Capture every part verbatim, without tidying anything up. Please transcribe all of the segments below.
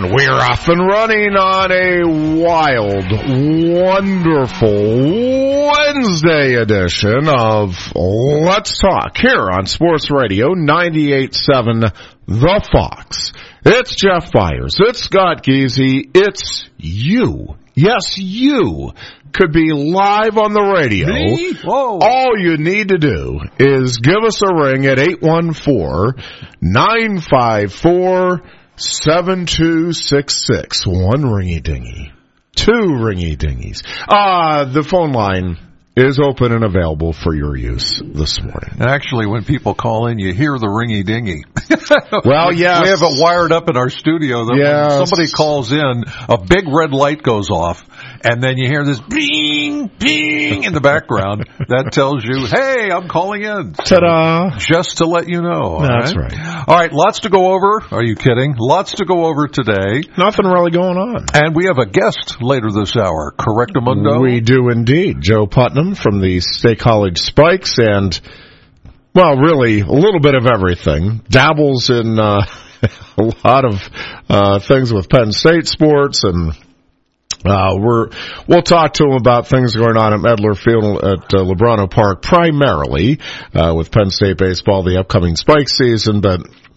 And we're off and running on a wild, wonderful Wednesday edition of Let's Talk here on Sports Radio ninety-eight point seven The Fox. It's Jeff Byers. It's Scott Geezy. It's you. Yes, you could be live on the radio. Me? Whoa. All you need to do is give us a ring at eight one four, nine five four, seven two six six. One ringy-dingy. Two ringy-dingies. Uh, the phone line is open and available for your use this morning. Actually, when people call in, you hear the ringy-dingy. Well, yes. We have it wired up in our studio that yes. when somebody calls in, a big red light goes off, and then you hear this bing, bing in the background. That tells you, hey, I'm calling in. So ta-da. Just to let you know. That's right? right. All right, lots to go over. Are you kidding? Lots to go over today. Nothing really going on. And we have a guest later this hour, Correctamundo. We do indeed. Joe Putnam from the State College Spikes and, well, really a little bit of everything. Dabbles in uh, a lot of uh, things with Penn State sports, and uh, we're we'll talk to him about things going on at Medler Field at uh, Lebrano Park, primarily uh, with Penn State baseball, the upcoming Spike season, but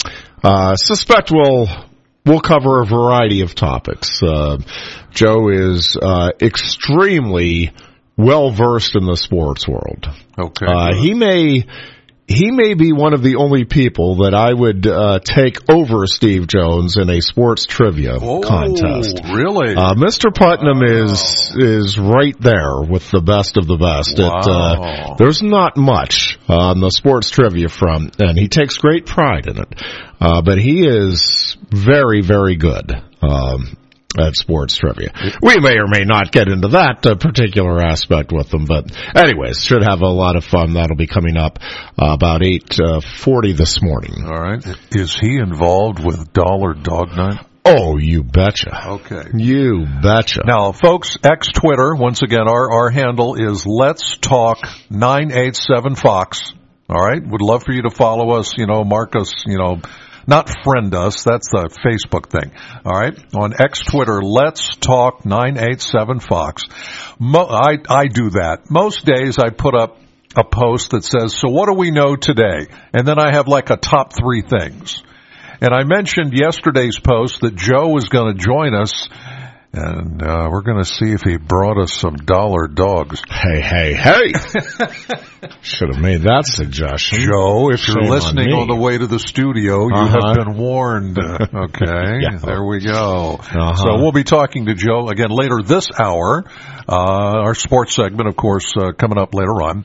uh, suspect we'll we'll cover a variety of topics. Uh, Joe is uh, extremely well versed in the sports world. Okay. Uh, he may he may be one of the only people that I would uh, take over Steve Jones in a sports trivia oh, contest. Really? Uh, Mister Putnam wow. is is right there with the best of the best. Wow. It, uh, there's not much on the sports trivia front, and he takes great pride in it. Uh, but he is very, very good. Um, at sports trivia. We may or may not get into that uh, particular aspect with them, but anyways, should have a lot of fun. That'll be coming up uh, about eight forty this morning. All right. Is he involved with Dollar Dog Night? Oh, you betcha. Okay. You betcha. Now, folks, X Twitter, once again, our, our handle is Let's Talk nine eight seven Fox. All right? Would love for you to follow us, you know, mark us, you know, not friend us, that's the Facebook thing. All right? On X Twitter, Let's Talk nine eight seven Fox. Mo- I, I do that. Most days I put up a post that says, so what do we know today? And then I have like a top three things. And I mentioned yesterday's post that Joe was going to join us, and uh, we're going to see if he brought us some dollar dogs. Hey, hey, hey! Should have made that suggestion. Joe, if you're Shame listening on, on the way to the studio, you uh-huh. have been warned. Okay, yeah. There we go. Uh-huh. So we'll be talking to Joe again later this hour. Uh, our sports segment, of course, uh, coming up later on.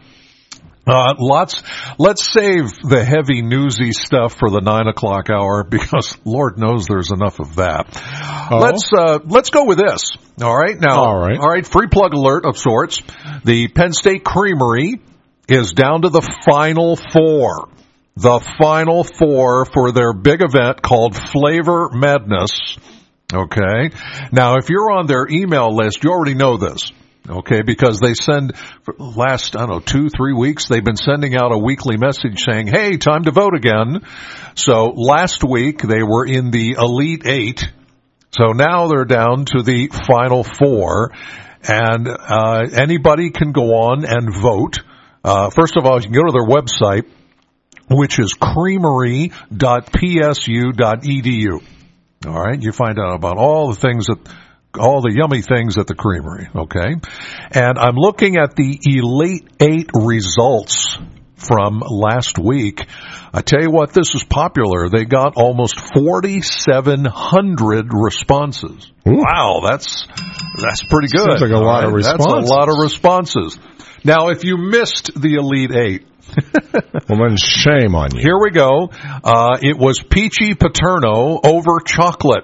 Uh, lots, let's save the heavy newsy stuff for the nine o'clock hour because Lord knows there's enough of that. Oh. Let's, uh, let's go with this. All right. Now, all right. all right. Free plug alert of sorts. The Penn State Creamery is down to the final four. The final four for their big event called Flavor Madness. Okay. Now, if you're on their email list, you already know this. Okay, because they send, for the last, I don't know, two, three weeks, they've been sending out a weekly message saying, hey, time to vote again. So last week they were in the Elite Eight. So now they're down to the Final Four. And uh anybody can go on and vote. Uh First of all, you can go to their website, which is creamery dot p s u dot e d u. All right, you find out about all the things that all the yummy things at the Creamery, okay? And I'm looking at the Elite Eight results from last week. I tell you what, this is popular. They got almost forty-seven hundred responses. Ooh. Wow, that's that's pretty good. Sounds like a lot of responses. That's a lot of responses. Now, if you missed the Elite Eight, well, then shame on you. Here we go. Uh, it was Peachy Paterno over chocolate.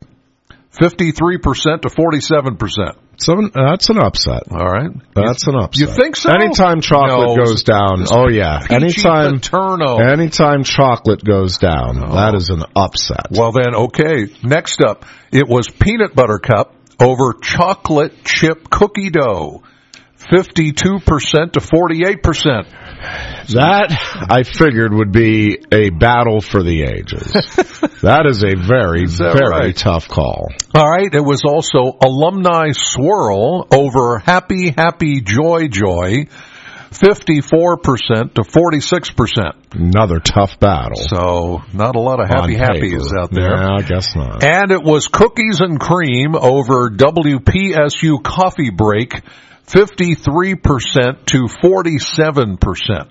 fifty-three percent to forty-seven percent. So that's an upset. All right. That's an upset. You think so? Anytime chocolate no, goes down, oh yeah. Peachy Anytime, Paterno. anytime chocolate goes down, Oh. that is an upset. Well then, okay. Next up, it was Peanut Butter Cup over chocolate chip cookie dough. fifty-two percent to forty-eight percent. That, I figured, would be a battle for the ages. That is a very, very right? tough call. All right. It was also Alumni Swirl over Happy, Happy, Joy, Joy. fifty-four percent to forty-six percent. Another tough battle. So, not a lot of happy happies out there. Yeah, I guess not. And it was Cookies and Cream over W P S U Coffee Break, fifty-three percent to forty-seven percent.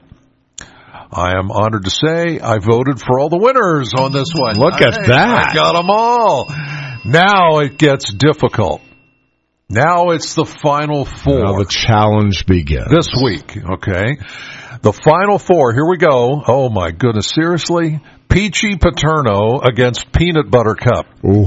I am honored to say I voted for all the winners on this one. Look at I, that. I got them all. Now it gets difficult. Now it's the final four. Now the challenge begins. This week, okay? The final four, here we go. Oh my goodness, seriously? Peachy Paterno against Peanut Butter Cup. Ooh.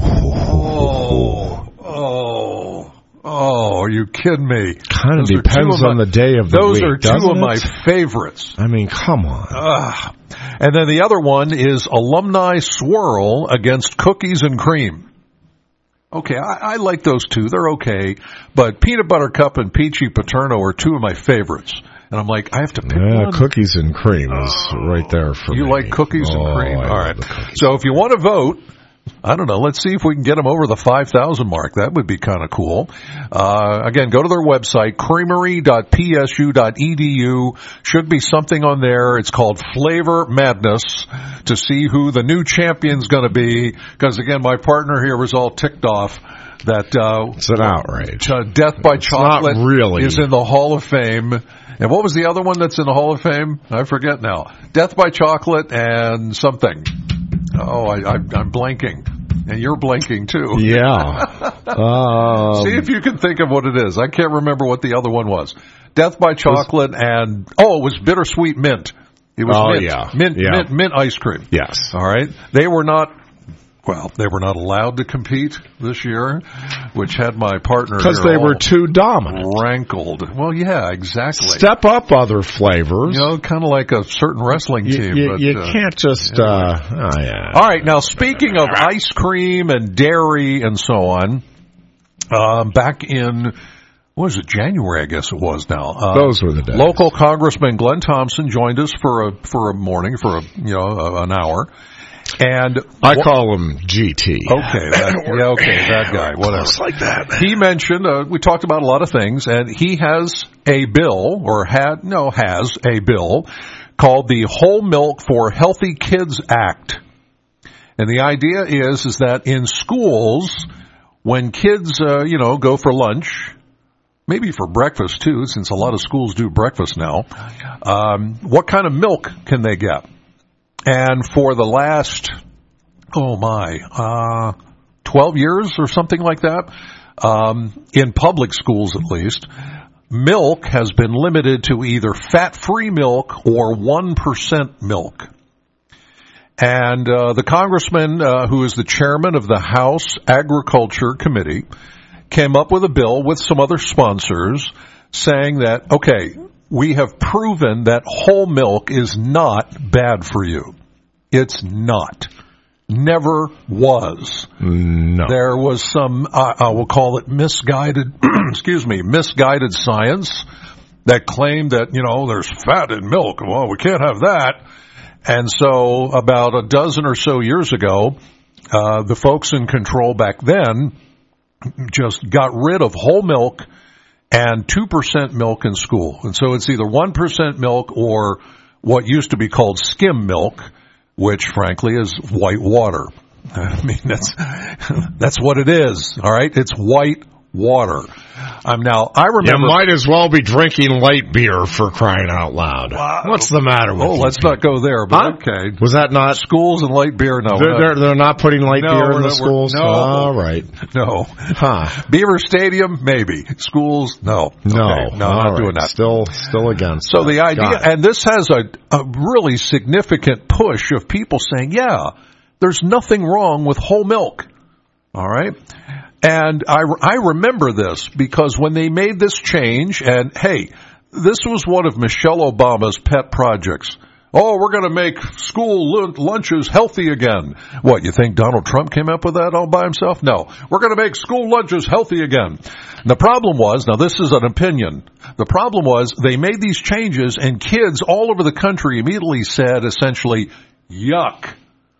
Oh, oh, oh, are you kidding me? Kind of depends on my, the day of the those week, are two of it? my favorites. I mean, come on. Uh, and then the other one is Alumni Swirl against Cookies and Cream. Okay, I, I like those two. They're okay. But Peanut Butter Cup and Peachy Paterno are two of my favorites. And I'm like, I have to pick yeah, one. Cookies and Cream is oh, right there for you me. You like Cookies oh, and Cream? I All right. cookies. So if you want to vote, I don't know, let's see if we can get them over the five thousand mark. That would be kind of cool. Uh, again, go to their website, creamery dot p s u dot e d u. Should be something on there. It's called Flavor Madness to see who the new champion's going to be. Because, again, my partner here was all ticked off that uh, it's an outrage. Uh, Death by it's Chocolate not really. is in the Hall of Fame. And what was the other one that's in the Hall of Fame? I forget now. Death by Chocolate and something. Oh, I, I, I'm blanking. And you're blanking, too. Yeah. um, See if you can think of what it is. I can't remember what the other one was. Death by Chocolate was, and, oh, it was Bittersweet Mint. It was oh, mint. Yeah. Mint, yeah. mint, mint ice cream. Yes. All right. They were not... Well, they were not allowed to compete this year, which had my partner because they were too dominant, rankled. Well, yeah, exactly. Step up other flavors, you know, kind of like a certain wrestling you, team. You, but, you uh, can't just. Yeah. Uh, oh, yeah. All right, now speaking of ice cream and dairy and so on, um, back in. What was it, January, I guess it was now. Uh, Those were the days. Local Congressman Glenn Thompson joined us for a for a morning, for a you know a, an hour. And I wh- call him G T. Okay, that, yeah, okay, that guy, whatever. Just like that. He mentioned, uh, we talked about a lot of things, and he has a bill, or had, no, has a bill, called the Whole Milk for Healthy Kids Act. And the idea is, is that in schools, when kids, uh, you know, go for lunch, maybe for breakfast too, since a lot of schools do breakfast now, um, what kind of milk can they get? And for the last, oh my, uh, twelve years or something like that, um, in public schools at least, milk has been limited to either fat-free milk or one percent milk. And uh, the congressman, uh, who is the chairman of the House Agriculture Committee, came up with a bill with some other sponsors saying that, okay, we have proven that whole milk is not bad for you. It's not. Never was. No. There was some, uh, I will call it misguided, excuse me, misguided science that claimed that, you know, there's fat in milk. Well, we can't have that. And so about a dozen or so years ago, uh, the folks in control back then just got rid of whole milk and two percent milk in school. And so it's either one percent milk or what used to be called skim milk, which frankly is white water. I mean, that's, that's what it is. All right. It's white water. Um, now I remember. You might as well be drinking light beer for crying out loud. Wow. What's the matter with oh, you? let's people? not go there, but huh? okay. Was that not? Schools and light beer? No. They're, they're, they're not putting light No, beer in we're the not- we're- schools? no. All right. No. Huh. Beaver Stadium, maybe. Schools, no. No. Okay. No, All not right. doing that. Still, still against So that. the idea, Got it. and this has a, a really significant push of people saying, yeah, there's nothing wrong with whole milk. All right? And I, I remember this because when they made this change, and hey, this was one of Michelle Obama's pet projects. Oh, we're going to make school lunches healthy again. What, you think Donald Trump came up with that all by himself? No. We're going to make school lunches healthy again. The problem was, now this is an opinion, the problem was they made these changes and kids all over the country immediately said essentially, yuck.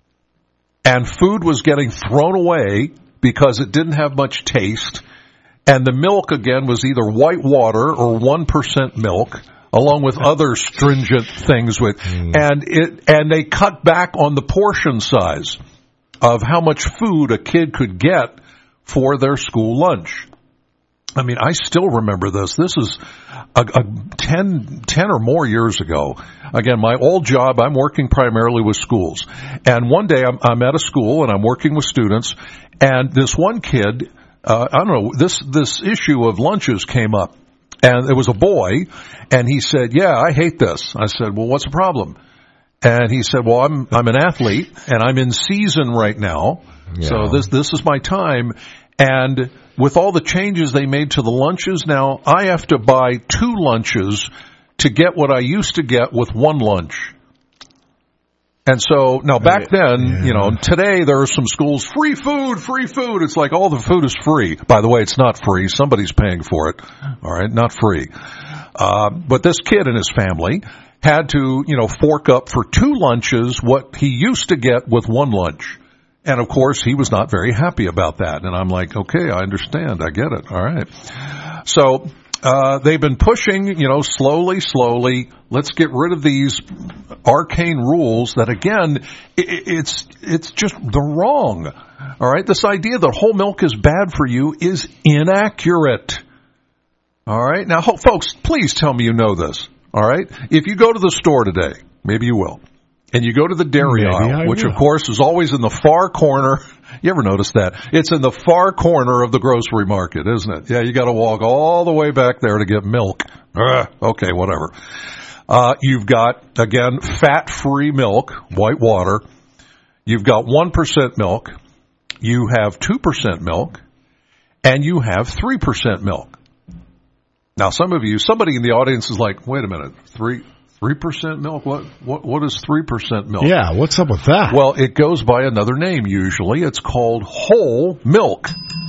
And food was getting thrown away because it didn't have much taste. And the milk, again, was either white water or one percent milk, along with other stringent things with, mm. and it, and they cut back on the portion size of how much food a kid could get for their school lunch. I mean, I still remember this. This is a, a ten, ten or more years ago. Again, my old job, I'm working primarily with schools. And one day I'm, I'm at a school and I'm working with students, and this one kid, uh, I don't know, this, this issue of lunches came up. And it was a boy, and he said, yeah, I hate this. I said, well, what's the problem? And he said, well, I'm I'm an athlete, and I'm in season right now, yeah. so this this is my time. And with all the changes they made to the lunches now, I have to buy two lunches to get what I used to get with one lunch. And so, now back then, yeah. you know, today there are some schools, free food, free food. It's like all the food is free. By the way, it's not free. Somebody's paying for it. All right, not free. Uh, but this kid and his family had to, you know, fork up for two lunches what he used to get with one lunch. And of course, he was not very happy about that. And I'm like, okay, I understand. I get it. All right. So, Uh, they've been pushing, you know, slowly, slowly. Let's get rid of these arcane rules that, again, it, it's it's just the wrong. All right, this idea that whole milk is bad for you is inaccurate. All right, now, ho- folks, please tell me you know this. All right, if you go to the store today, maybe you will, and you go to the dairy maybe aisle, I which will. Of course is always in the far corner. You ever notice that? It's in the far corner of the grocery market, isn't it? Yeah, you got to walk all the way back there to get milk. Ugh, okay, whatever. Uh, you've got, again, fat-free milk, white water. You've got one percent milk. You have two percent milk. And you have three percent milk. Now, some of you, somebody in the audience is like, wait a minute, three... Three percent milk? What, what, what is three percent milk? Yeah, what's up with that? Well, it goes by another name usually. It's called whole milk,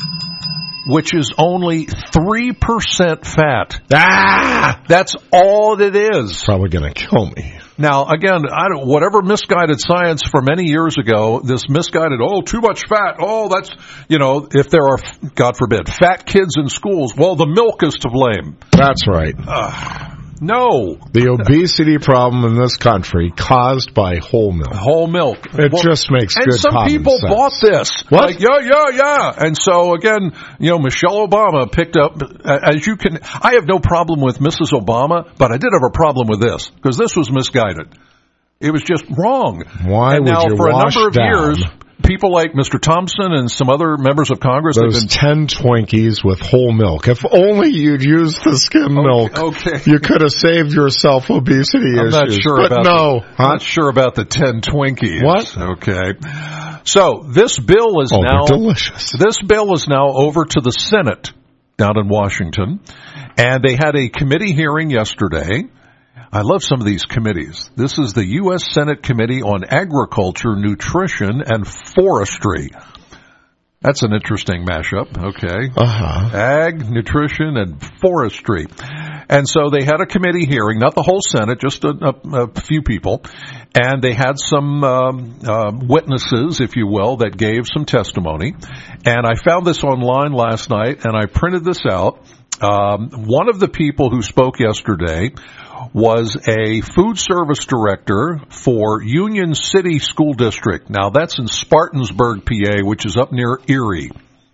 which is only three percent fat. Ah! That's all it is. Probably gonna kill me. Now, again, I don't, whatever misguided science from many years ago, this misguided, oh, too much fat, oh, that's, you know, if there are, God forbid, fat kids in schools, well, the milk is to blame. That's right. Uh, No. The obesity problem in this country caused by whole milk. Whole milk. It well, just makes good common sense. And some people sense. bought this. What? Like, yeah, yeah, yeah. And so, again, you know, Michelle Obama picked up, as you can, I have no problem with Missus Obama, but I did have a problem with this, because this was misguided. It was just wrong. Why and would now, you for wash a number of down years, people like Mister Thompson and some other members of Congress. Those been, ten Twinkies with whole milk. If only you'd used the skim okay, milk, okay. you could have saved yourself obesity I'm issues. not sure but about no, the, huh? I'm not sure about the ten Twinkies. What? Okay. So this bill is oh, now delicious. This bill is now over to the Senate down in Washington, and they had a committee hearing yesterday. I love some of these committees. This is the U S Senate Committee on Agriculture, Nutrition, and Forestry. That's an interesting mashup, okay. Uh-huh. Ag, nutrition, and forestry. And so they had a committee hearing, not the whole Senate, just a, a, a few people. And they had some um, uh, witnesses, if you will, that gave some testimony. And I found this online last night, and I printed this out. Um, one of the people who spoke yesterday was a food service director for Union City School District. Now, that's in Spartansburg, P A, which is up near Erie.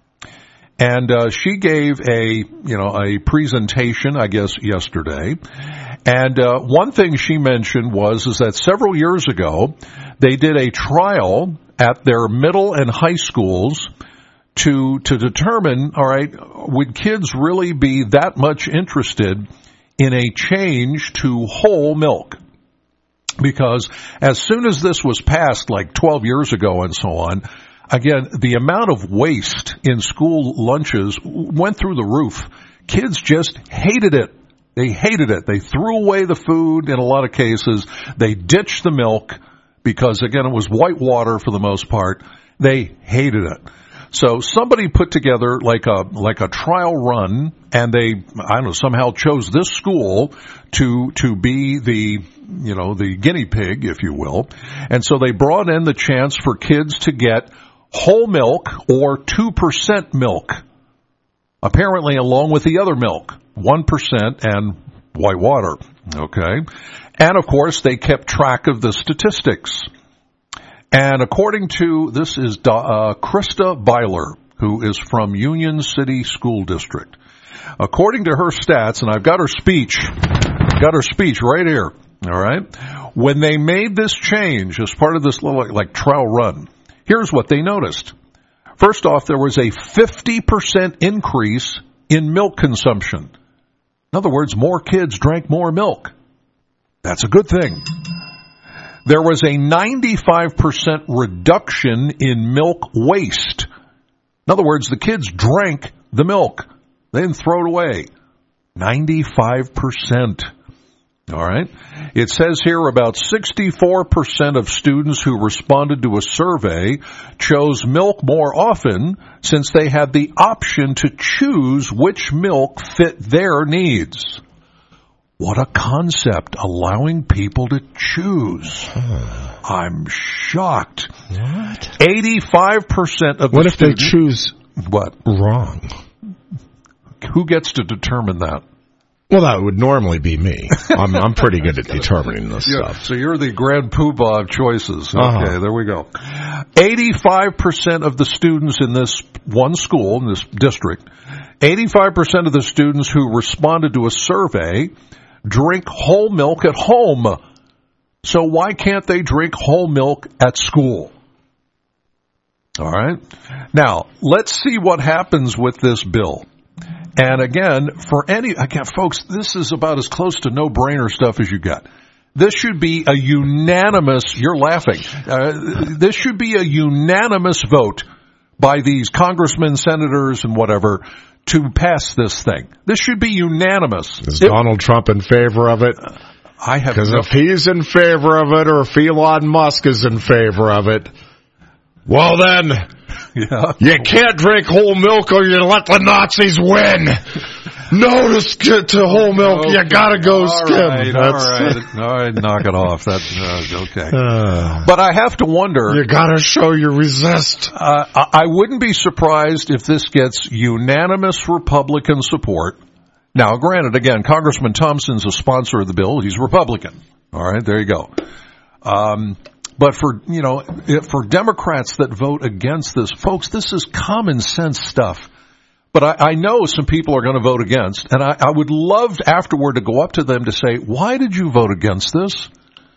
And uh, she gave a, you know, a presentation, I guess, yesterday. And uh, one thing she mentioned was is that several years ago, they did a trial at their middle and high schools to to determine, all right, would kids really be that much interested in a change to whole milk? Because as soon as this was passed, like twelve years ago and so on, again, the amount of waste in school lunches went through the roof. Kids just hated it. They hated it. They threw away the food in a lot of cases. They ditched the milk because, again, it was white water for the most part. They hated it. So somebody put together like a like a trial run, and they, I don't know, somehow chose this school to to be the, you know, the guinea pig, if you will. And so they brought in the chance for kids to get whole milk or two percent milk, apparently along with the other milk, one percent and white water. Okay. And of course, they kept track of the statistics. And according to, this is uh, Krista Byler, who is from Union City School District. According to her stats, and I've got her speech, got her speech right here, all right? When they made this change as part of this little, like, trial run, here's what they noticed. First off, there was a fifty percent increase in milk consumption. In other words, more kids drank more milk. That's a good thing. There was a ninety-five percent reduction in milk waste. In other words, the kids drank the milk. They didn't throw it away. ninety-five percent. All right. It says here about sixty-four percent of students who responded to a survey chose milk more often since they had the option to choose which milk fit their needs. What a concept, allowing people to choose. Huh. I'm shocked. What? eighty-five percent of the What if students, they choose what? Wrong? Who gets to determine that? Well, that would normally be me. I'm, I'm pretty good at determining this yeah, stuff. So you're the grand poobah of choices. Okay, uh-huh. There we go. eighty-five percent of the students in this one school, in this district, eighty-five percent of the students who responded to a survey drink whole milk at home. So why can't they drink whole milk at school? All right. Now, let's see what happens with this bill. And again, for any, again, folks, this is about as close to no-brainer stuff as you get. This should be a unanimous, you're laughing, uh, this should be a unanimous vote by these congressmen, senators, and whatever to pass this thing. This should be unanimous. Is it, Donald Trump in favor of it? I have Because no, if he's in favor of it, or if Elon Musk is in favor of it, well then, yeah. you can't drink whole milk or you let the Nazis win. No to, to whole milk. Okay. You gotta go all skim. Right, all right, all right, knock it off. That's uh, okay. Uh, but I have to wonder. You gotta show you resist. Uh, I wouldn't be surprised if this gets unanimous Republican support. Now, granted, again, Congressman Thompson's a sponsor of the bill. He's Republican. All right, there you go. Um, but for, you know, for Democrats that vote against this, folks, this is common sense stuff. But I, I know some people are going to vote against, and I, I would love afterward to go up to them to say, why did you vote against this?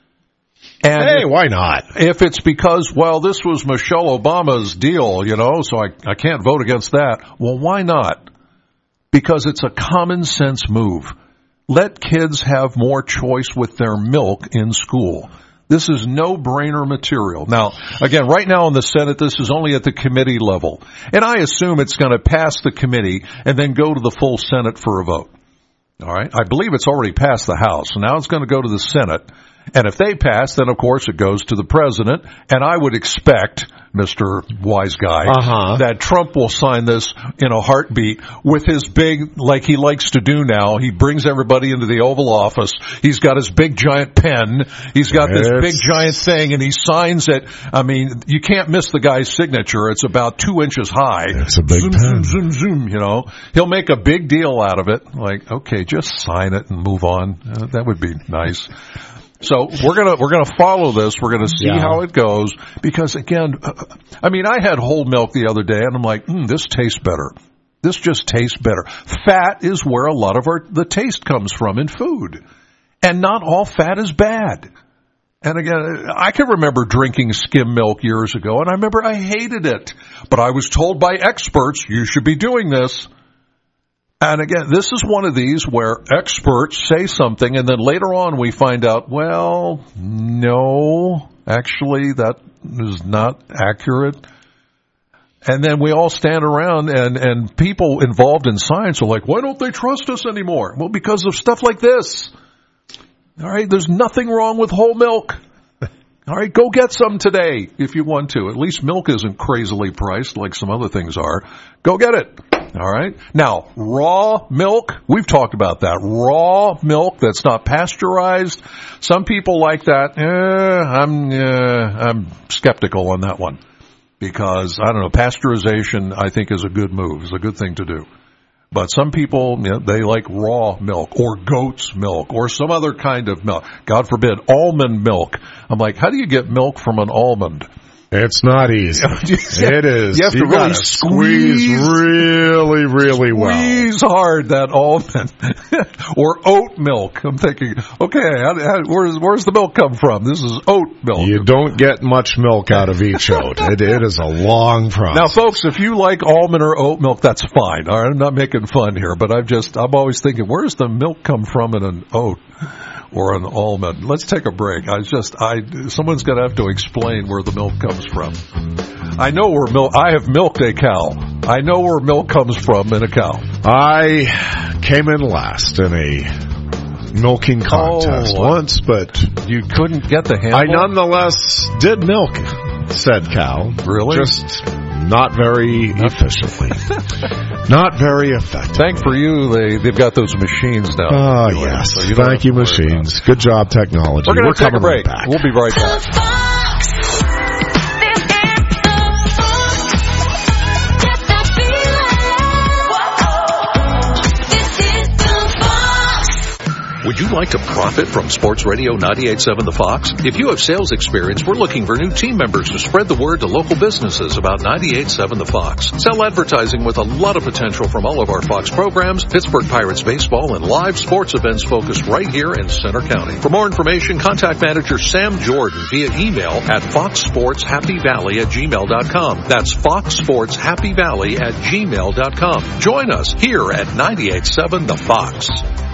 And hey, if, why not? If it's because, well, this was Michelle Obama's deal, you know, so I, I can't vote against that. Well, why not? Because it's a common sense move. Let kids have more choice with their milk in school. This is no-brainer material. Now, again, right now in the Senate, this is only at the committee level. And I assume it's going to pass the committee and then go to the full Senate for a vote. All right? I believe it's already passed the House. So now it's going to go to the Senate. And if they pass, then, of course, it goes to the president. And I would expect, Mister Wise Guy, uh-huh. that Trump will sign this in a heartbeat with his big, like he likes to do now. He brings everybody into the Oval Office. He's got his big, giant pen. He's got this it's... big, giant thing, and he signs it. I mean, you can't miss the guy's signature. It's about two inches high. It's a big zoom, pen. Zoom, zoom, zoom, you know. He'll make a big deal out of it. Like, okay, just sign it and move on. Uh, that would be nice. So we're gonna we're gonna follow this. We're gonna see yeah. how it goes because again, I mean, I had whole milk the other day, and I'm like, mm, this tastes better. This just tastes better. Fat is where a lot of our the taste comes from in food, and not all fat is bad. And again, I can remember drinking skim milk years ago, and I remember I hated it, but I was told by experts you should be doing this. And again, this is one of these where experts say something and then later on we find out, well, no, actually that is not accurate. And then we all stand around, and, and people involved in science are like, why don't they trust us anymore? Well, because of stuff like this. All right, there's nothing wrong with whole milk. All right, go get some today if you want to. At least milk isn't crazily priced like some other things are. Go get it. All right. Now, raw milk, we've talked about that. Raw milk that's not pasteurized. Some people like that. Eh, I'm, uh, I'm skeptical on that one because, I don't know, pasteurization I think is a good move. It's a good thing to do. But some people, you know, they like raw milk or goat's milk or some other kind of milk. God forbid, almond milk. I'm like, how do you get milk from an almond? It's not easy. It is. You have to you really squeeze, squeeze really, really well. Squeeze hard that almond. Or oat milk. I'm thinking, okay, how, how, where's, where's the milk come from? This is oat milk. You don't get much milk out of each oat. It, it is a long process. Now, folks, if you like almond or oat milk, that's fine. All right, I'm not making fun here, but I'm just, I'm always thinking, where's the milk come from in an oat? Or an almond. Let's take a break. I just, I, someone's going to have to explain where the milk comes from. I know where milk, I have milked a cow. I know where milk comes from in a cow. I came in last in a milking contest oh, once, but you couldn't get the handle? I nonetheless did milk said cow. Really? Just not very efficiently. Not very effective. Thank for you, they, they've got those machines now. Oh, yes. So you Thank you, machines. Good job, technology. We're going to take coming a break. Right back. We'll be right back. Would you like to profit from Sports Radio ninety-eight point seven The Fox? If you have sales experience, we're looking for new team members to spread the word to local businesses about ninety-eight point seven The Fox. Sell advertising with a lot of potential from all of our Fox programs, Pittsburgh Pirates baseball, and live sports events focused right here in Center County. For more information, contact manager Sam Jordan via email at fox sports happy valley at gmail dot com. That's fox sports happy valley at gmail dot com. Join us here at ninety-eight point seven The Fox.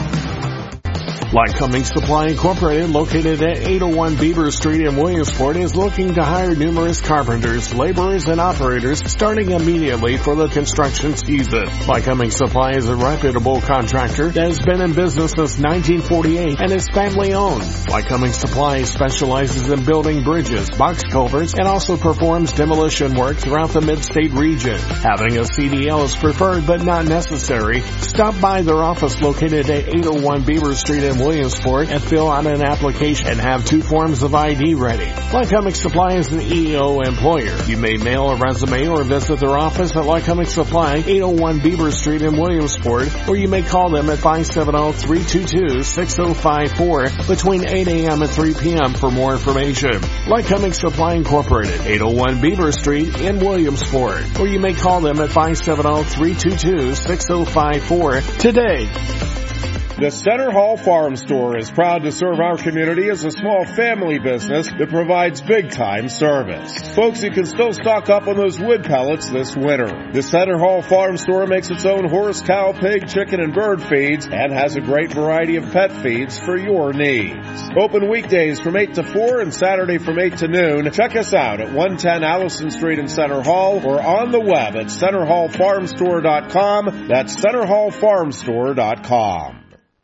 Lycoming Supply Incorporated, located at eight oh one Beaver Street in Williamsport, is looking to hire numerous carpenters, laborers, and operators starting immediately for the construction season. Lycoming Supply is a reputable contractor that has been in business since nineteen forty-eight and is family-owned. Lycoming Supply specializes in building bridges, box culverts, and also performs demolition work throughout the mid-state region. Having a C D L is preferred but not necessary. Stop by their office located at eight oh one Beaver Street in Williamsport and fill out an application and have two forms of I D ready. Lycoming Supply is an E O employer. You may mail a resume or visit their office at Lycoming Supply, eight oh one Beaver Street in Williamsport, or you may call them at five seven zero, three two two, six zero five four between eight a.m. and three p.m. for more information. Lycoming Supply Incorporated, eight oh one Beaver Street in Williamsport, or you may call them at five seven zero, three two two, six zero five four today. The Center Hall Farm Store is proud to serve our community as a small family business that provides big-time service. Folks, you can still stock up on those wood pellets this winter. The Center Hall Farm Store makes its own horse, cow, pig, chicken, and bird feeds and has a great variety of pet feeds for your needs. Open weekdays from eight to four and Saturday from eight to noon. Check us out at one ten Allison Street in Center Hall or on the web at center hall farm store dot com. That's center hall farm store dot com.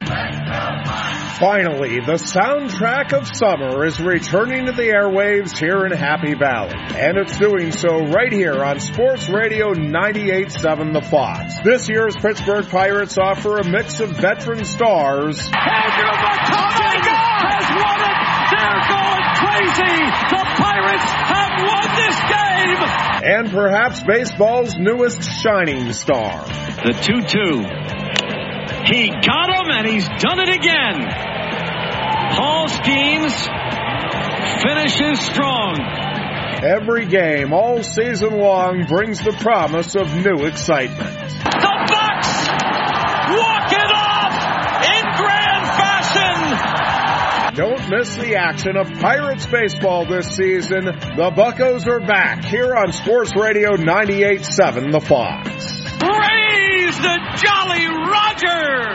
Finally, the soundtrack of summer is returning to the airwaves here in Happy Valley. And it's doing so right here on Sports Radio ninety-eight point seven The Fox. This year's Pittsburgh Pirates offer a mix of veteran stars. Andrew McCutcheon has won it! They're going crazy! The Pirates have won this game! And perhaps baseball's newest shining star. The two two. He got him, and he's done it again. Paul Skeens finishes strong. Every game all season long brings the promise of new excitement. The Bucks walk it off in grand fashion. Don't miss the action of Pirates baseball this season. The Buccos are back here on Sports Radio ninety-eight point seven The Fox. Raise the Jolly Roger!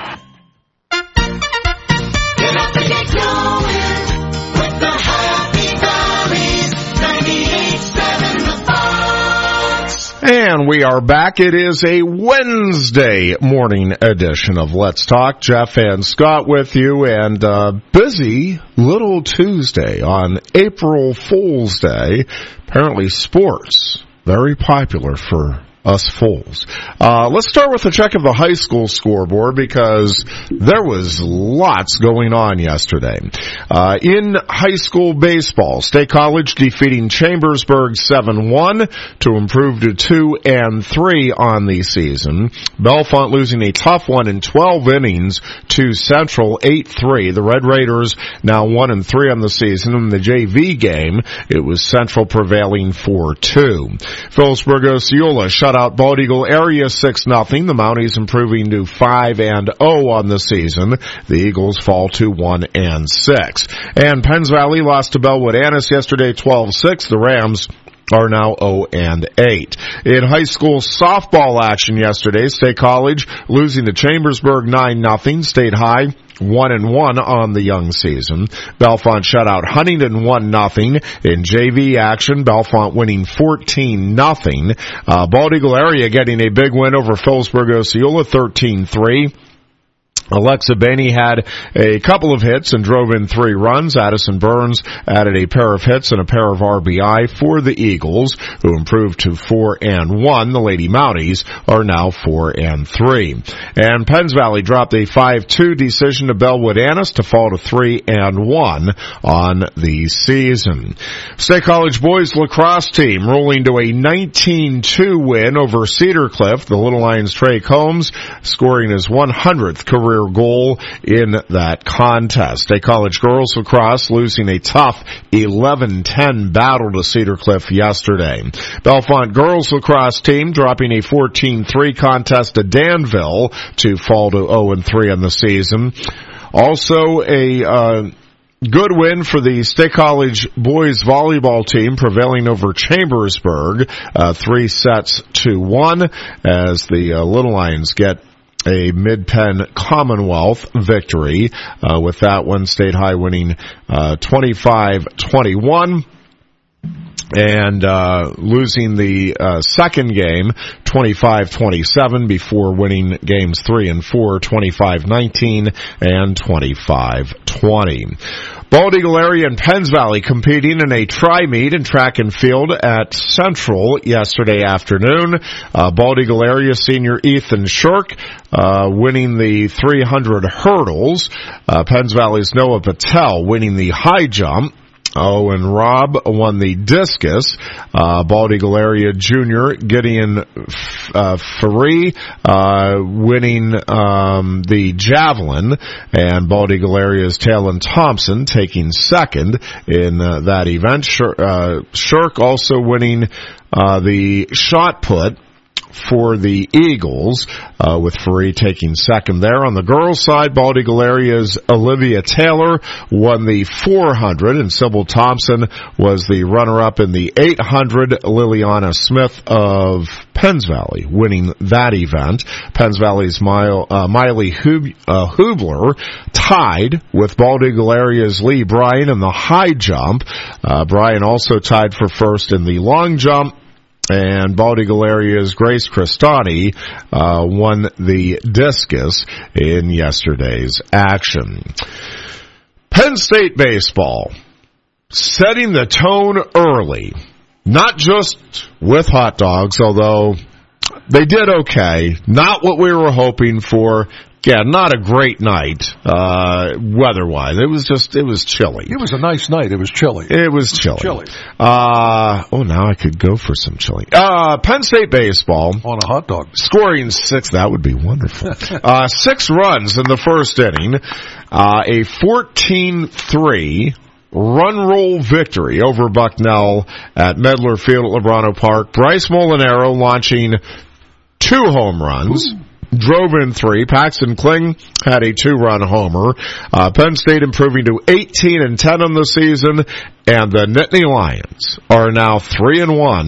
Get up and get going with the Happy Valleys, ninety-eight point seven The Fox. And we are back. It is a Wednesday morning edition of Let's Talk. Jeff and Scott with you, and uh, busy little Tuesday on April Fool's Day. Apparently sports, very popular for us fools. Uh, let's start with a check of the high school scoreboard because there was lots going on yesterday. Uh, in high school baseball, State College defeating Chambersburg seven one to improve to two and three on the season. Bellefonte losing a tough one in twelve innings to Central eight three. The Red Raiders now one and three on the season. In the J V game, it was Central prevailing four two. Phillipsburg Osceola shut out Bald Eagle area six nothing. The Mounties improving to five and oh on the season. The Eagles fall to one and six. And Penns Valley lost to Bellwood Annis yesterday twelve six. The Rams are now oh and eight. In high school softball action yesterday, State College losing to Chambersburg nine nothing. State High one and one on the young season. Bellefonte shut out Huntington one nothing. In J V action, Bellefonte winning fourteen nothing. Uh, Bald Eagle area getting a big win over Phillipsburg Osceola thirteen three. Alexa Bainey had a couple of hits and drove in three runs. Addison Burns added a pair of hits and a pair of R B I for the Eagles, who improved to four and one. The Lady Mounties are now four and three. And Penns Valley dropped a five two decision to Bellwood Annis to fall to three and one on the season. State College boys lacrosse team rolling to a nineteen two win over Cedar Cliff. The Little Lions' Trey Combs scoring his one hundredth career goal in that contest. State College girls lacrosse losing a tough eleven ten battle to Cedar Cliff yesterday. Bellefonte girls lacrosse team dropping a fourteen three contest to Danville to fall to oh and three on the season. Also a uh, good win for the State College boys volleyball team, prevailing over Chambersburg, uh, three sets to one, as the uh, Little Lions get a Mid-Penn Commonwealth victory, uh, with that one State High winning uh twenty-five twenty-one. And uh losing the uh second game twenty-five twenty-seven before winning games three and four twenty-five nineteen and twenty-five twenty. Bald Eagle area and Penns Valley competing in a tri-meet in track and field at Central yesterday afternoon. Uh, Bald Eagle area senior Ethan Shirk uh, winning the three hundred hurdles. Uh, Penns Valley's Noah Patel winning the high jump. Oh, and Rob won the discus. Uh, Bald Eagle area junior Gideon uh, Ferree uh, winning um, the javelin, and Bald Eagle area's Talon Thompson taking second in uh, that event. Shirk, uh, Shirk also winning uh, the shot put for the Eagles, uh, with Ferree taking second there. On the girls' side, Bald Eagle area's Olivia Taylor won the four hundred, and Sybil Thompson was the runner-up in the eight hundred. Liliana Smith of Penns Valley winning that event. Penns Valley's Mile, uh, Miley Hub, uh, Hubler tied with Bald Eagle area's Lee Bryan in the high jump. Uh, Bryan also tied for first in the long jump. And Bald Eagle area's Grace Cristani uh, won the discus in yesterday's action. Penn State baseball setting the tone early, not just with hot dogs, although they did okay. Not what we were hoping for. Yeah, not a great night, uh, weather-wise. It was just, it was chilly. It was a nice night. It was chilly. It was chilly. Chilly. Uh, oh, now I could go for some chili. Uh, Penn State baseball. On a hot dog. Scoring six, that would be wonderful. uh, six runs in the first inning. Uh, a fourteen three run roll victory over Bucknell at Medler Field at Lebrano Park. Bryce Molinaro launching two home runs. Ooh. Drove in three. Paxton Kling had a two-run homer. Uh, Penn State improving to eighteen and ten on the season, and the Nittany Lions are now three and one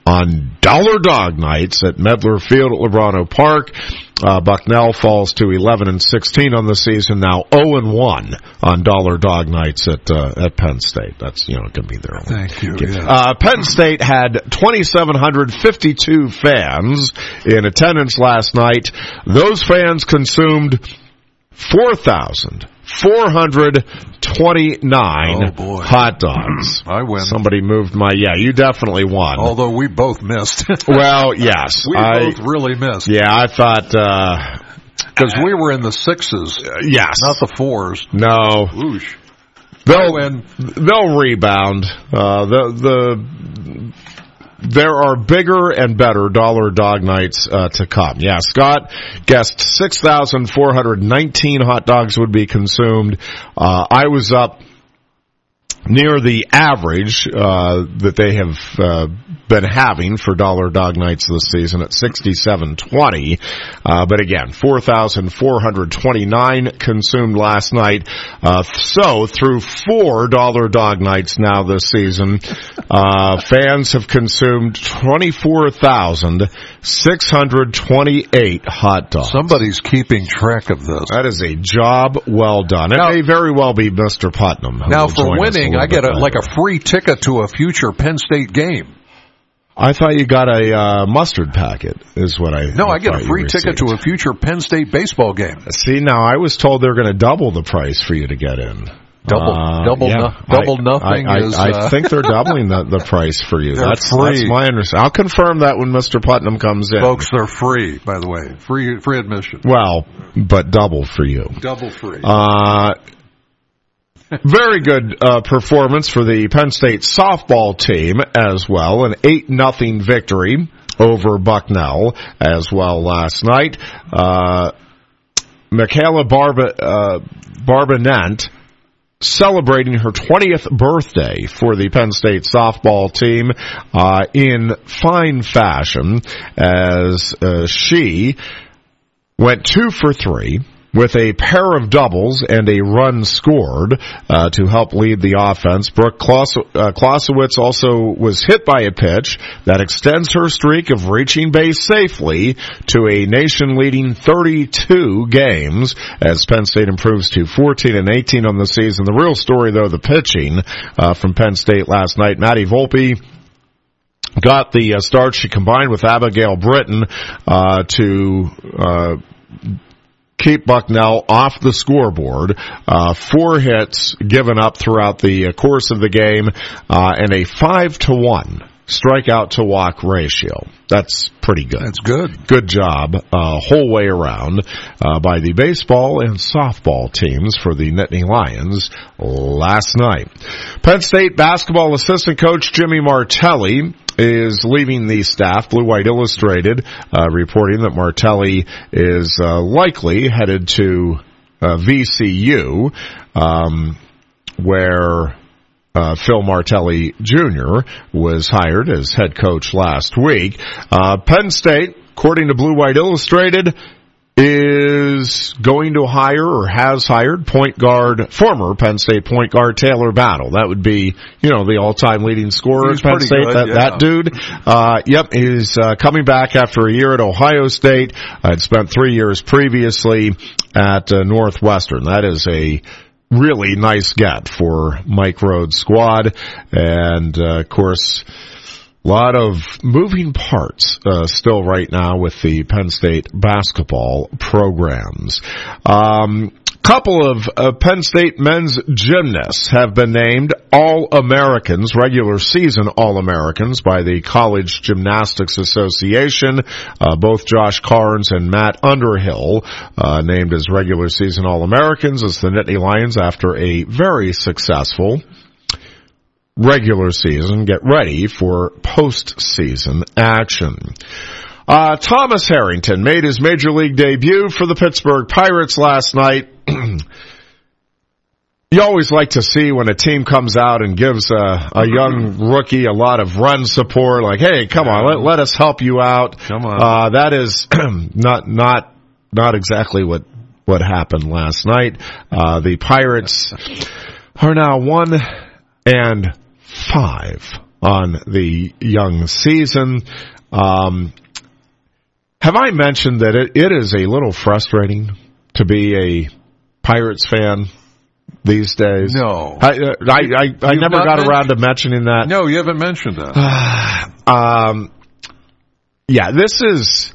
on Dollar Dog Nights at Medler Field at Lebrano Park. Uh, Bucknell falls to eleven and sixteen on the season, now oh and one on Dollar Dog Nights at uh, at Penn State. That's, you know, going to be there. Thank you. Yeah. Uh, Penn State had two thousand seven hundred fifty-two fans in attendance last night. Those fans consumed four thousand four hundred twenty-nine oh boy. hot dogs. I win. Somebody moved my, yeah, you definitely won. Although we both missed. Well, yes. we I, both really missed. Yeah, I thought, uh, because we were in the sixes, uh, yes. not the fours. No. Oosh. They'll, win. they'll rebound. Uh, the, the, there are bigger and better Dollar Dog Nights uh, to come. Yeah, Scott guessed six thousand four hundred nineteen hot dogs would be consumed. Uh, I was up near the average uh, that they have uh, been having for Dollar Dog Nights this season at sixty-seven twenty. Uh, but again, four thousand four hundred twenty-nine consumed last night. Uh, so through four Dollar Dog Nights now this season, uh, fans have consumed twenty-four thousand six hundred twenty-eight hot dogs. Somebody's keeping track of this. That is a job well done. It Now, may very well be Mister Putnam. who Now, will for join us winning, a I little get a, bit like a later. free ticket to a future Penn State game. I thought you got a uh, mustard packet, is what I No, I I get thought a you free ticket received. to a future Penn State baseball game. See, now I was told they're going to double the price for you to get in. Double, Uh, double, yeah. no, double I, nothing I, I, is. I uh, think they're doubling the, the price for you. They're That's, free. that's my understanding. I'll confirm that when Mister Putnam comes in. Folks, they're free, by the way. Free, free admission. Well, but double for you. Double free. Uh, very good uh, performance for the Penn State softball team as well. An eight nothing victory over Bucknell as well last night. Uh, Michaela Barba, uh, Barbanent celebrating her twentieth birthday for the Penn State softball team uh, in fine fashion as uh, she went two for three with a pair of doubles and a run scored uh, to help lead the offense. Brooke Klaus- uh, Clausewitz also was hit by a pitch that extends her streak of reaching base safely to a nation-leading thirty-two games as Penn State improves to fourteen and eighteen on the season. The real story, though, the pitching uh, from Penn State last night. Maddie Volpe got the uh, start. She combined with Abigail Britton uh, to uh keep Bucknell off the scoreboard. Uh, four hits given up throughout the course of the game, uh, and a five to one strikeout to walk ratio. That's pretty good. That's good. Good job, uh, whole way around, uh, by the baseball and softball teams for the Nittany Lions last night. Penn State basketball assistant coach Jimmy Martelli is leaving the staff. Blue White Illustrated uh, reporting that Martelli is uh, likely headed to uh, V C U, um, where uh, Phil Martelli Junior was hired as head coach last week. Uh, Penn State, according to Blue White Illustrated, is going to hire or has hired point guard, former Penn State point guard Taylor Battle. That would be, you know, the all-time leading scorer He's at Penn pretty State. good, that, yeah. that dude. Uh, yep, he's uh, coming back after a year at Ohio State. Uh, had spent three years previously at uh, Northwestern. That is a really nice get for Mike Rhodes' squad. And, uh, of course, a lot of moving parts uh, still right now with the Penn State basketball programs. Um, couple of uh, Penn State men's gymnasts have been named All-Americans, regular season All-Americans by the College Gymnastics Association. Uh, both Josh Carnes and Matt Underhill uh, named as regular season All-Americans as the Nittany Lions after a very successful regular season. Get ready for postseason action. Uh, Thomas Harrington made his major league debut for the Pittsburgh Pirates last night. You always like to see when a team comes out and gives a, a young rookie a lot of run support, like, hey, come on, let, let us help you out. Come on. Uh, that is not, not, not exactly what, what happened last night. Uh, the Pirates are now one and five on the young season. Um, have I mentioned that it, it is a little frustrating to be a Pirates fan these days? No. I, I, I, I never got mentioned, around to mentioning that. No, you haven't mentioned that. um, yeah, this is,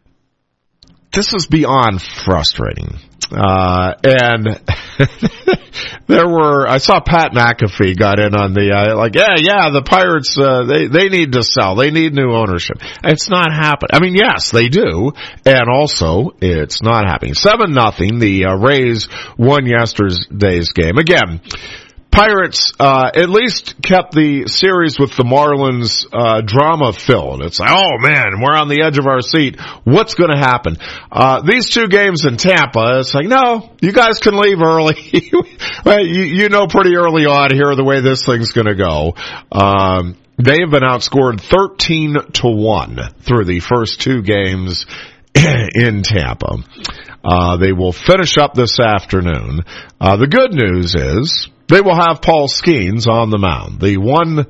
this is beyond frustrating. Uh, and there were, I saw Pat McAfee got in on the, uh, like, yeah, yeah, the Pirates, uh, they, they need to sell. They need new ownership. It's not happening. I mean, yes, they do. And also, it's not happening. Seven nothing. The uh, Rays won yesterday's game. Again, Pirates, uh, at least kept the series with the Marlins, uh, drama filled. It's like, oh man, we're on the edge of our seat. What's gonna happen? Uh, these two games in Tampa, it's like, no, you guys can leave early. you, you know pretty early on here the way this thing's gonna go. Um, they have been outscored thirteen to one through the first two games in Tampa. Uh, they will finish up this afternoon. Uh, the good news is, they will have Paul Skeens on the mound. The one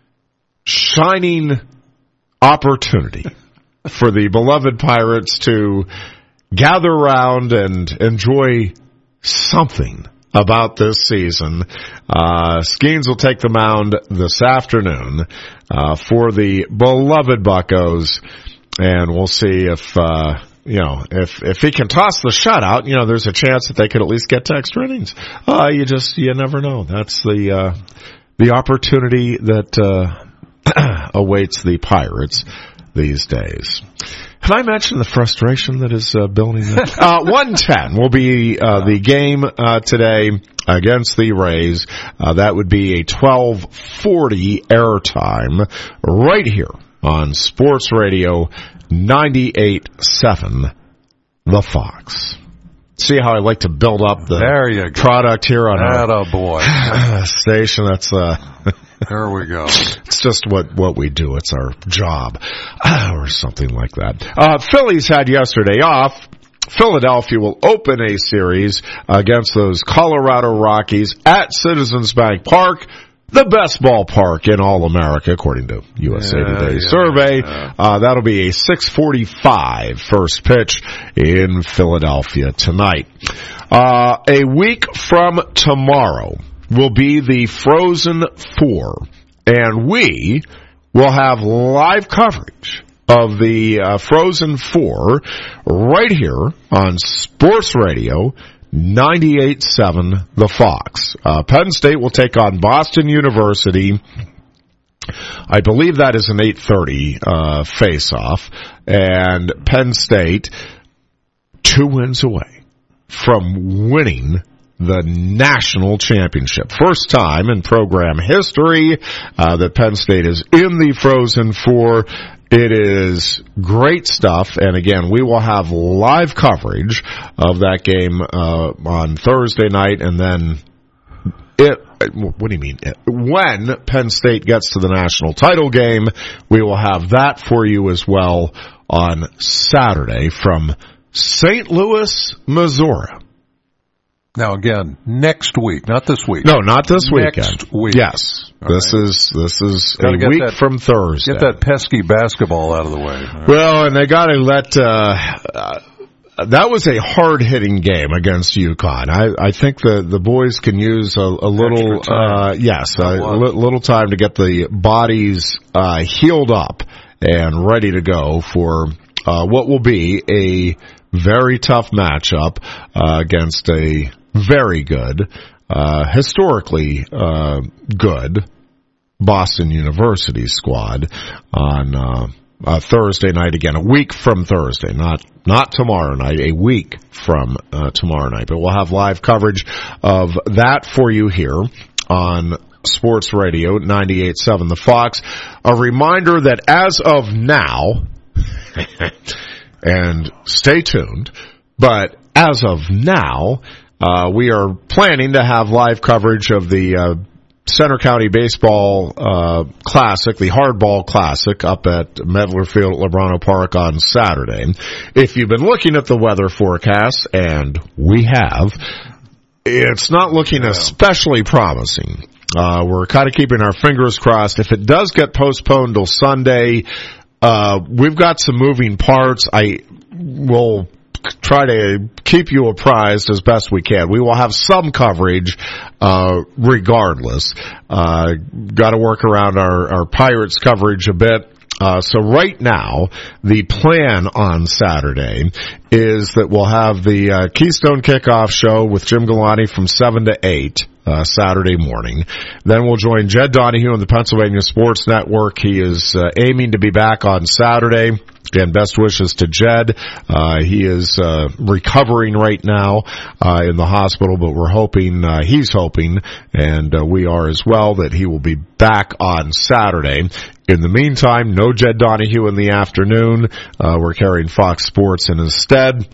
shining opportunity for the beloved Pirates to gather around and enjoy something about this season. Uh, Skeens will take the mound this afternoon, uh, for the beloved Buccos, and we'll see if, uh, you know, if, if he can toss the shutout, you know, there's a chance that they could at least get to extra innings. Uh, you just, you never know. That's the, uh, the opportunity that, uh, awaits the Pirates these days. Have I mentioned the frustration that is, uh, building there? uh, one ten will be, uh, the game, uh, today against the Rays. Uh, that would be a twelve forty airtime right here on Sports Radio ninety-eight point seven, The Fox. See how I like to build up the there you go. product here on our boy. station. That's, uh, there we go. It's just what, what we do. It's our job. Or something like that. Uh, Phillies had yesterday off. Philadelphia will open a series against those Colorado Rockies at Citizens Bank Park. The best ballpark in all America, according to U S A yeah, Today's yeah, survey. Yeah. Uh, that'll be a six forty-five first pitch in Philadelphia tonight. Uh, a week from tomorrow will be the Frozen Four, and we will have live coverage of the uh, Frozen Four right here on Sports Radio ninety-eight point seven, The Fox. Uh, Penn State will take on Boston University. I believe that is an eight thirty uh, face-off. And Penn State, two wins away from winning the national championship. First time in program history uh, that Penn State is in the Frozen Four. It is great stuff, and again, we will have live coverage of that game uh, on Thursday night, and then it. What do you mean? When Penn State gets to the national title game, we will have that for you as well on Saturday from Saint Louis, Missouri. Now again, next week, not this week. No, not this next weekend. Week. Yes, All this right. is this is Gotta a week that, from Thursday. Get that pesky basketball out of the way. Right. Well, and they got to let. Uh, uh, that was a hard-hitting game against UConn. I, I think the the boys can use a, a little, uh, yes, a li- little time to get the bodies uh, healed up and ready to go for uh, what will be a very tough matchup uh, against a very good, uh, historically uh, good Boston University squad on uh, uh, Thursday night. Again, a week from Thursday, not not tomorrow night, a week from uh, tomorrow night. But we'll have live coverage of that for you here on Sports Radio ninety-eight point seven The Fox. A reminder that as of now, and stay tuned, but as of now, Uh, we are planning to have live coverage of the uh, Center County Baseball uh, Classic, the Hardball Classic, up at Medler Field at Lebrano Park on Saturday. If you've been looking at the weather forecast, and we have, it's not looking especially promising Uh, we're kind of keeping our fingers crossed. If it does get postponed till Sunday, uh, we've got some moving parts. I will try to keep you apprised as best we can. We will have some coverage, uh, regardless. Uh, got to work around our, our Pirates coverage a bit. Uh, so right now, the plan on Saturday is that we'll have the uh, Keystone Kickoff Show with Jim Galante from seven to eight. Uh, Saturday morning. Then we'll join Jed Donahue on the Pennsylvania Sports Network. He is uh, aiming to be back on Saturday. Again, best wishes to Jed. Uh, he is uh, recovering right now uh, in the hospital, but we're hoping, uh, he's hoping, and uh, we are as well, that he will be back on Saturday. In the meantime, no Jed Donahue in the afternoon. Uh, we're carrying Fox Sports in his stead.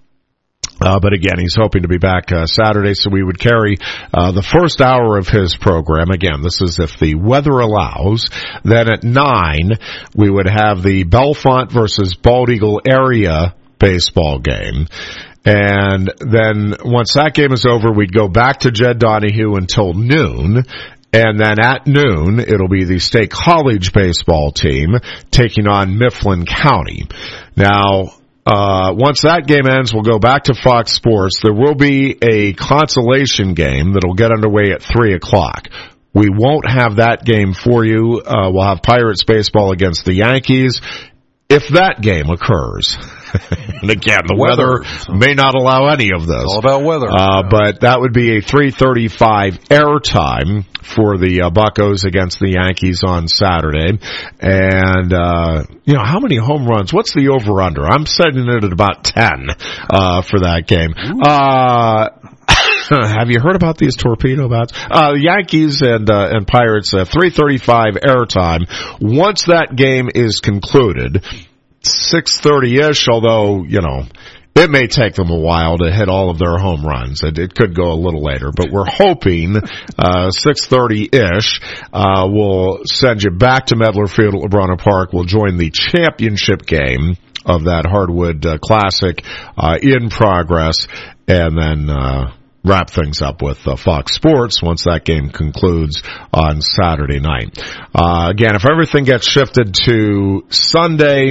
Uh, but again, he's hoping to be back uh, Saturday, so we would carry uh, the first hour of his program. Again, this is if the weather allows. Then at nine, we would have the Bellefonte versus Bald Eagle area baseball game. And then once that game is over, we'd go back to Jed Donahue until noon. And then at noon, it'll be the State College baseball team taking on Mifflin County. Now, Uh, once that game ends, we'll go back to Fox Sports. There will be a consolation game that'll get underway at three o'clock. We won't have that game for you. Uh, we'll have Pirates baseball against the Yankees, if that game occurs. And again, the weather, weather may not allow any of this. All about weather. Uh, but that would be a three thirty-five airtime for the uh, Buccos against the Yankees on Saturday. And, uh, you know, how many home runs? What's the over-under? I'm setting it at about ten, uh, for that game. Uh, have you heard about these torpedo bats? Uh, Yankees and, uh, and Pirates, uh, three thirty-five airtime. Once that game is concluded, six thirty-ish, although, you know, it may take them a while to hit all of their home runs. It, it could go a little later, but we're hoping uh six thirty-ish uh we'll send you back to Medler Field at LeBron Park. We'll join the championship game of that Hardwood uh, Classic uh in progress, and then uh wrap things up with uh, Fox Sports once that game concludes on Saturday night. Uh again, if everything gets shifted to Sunday,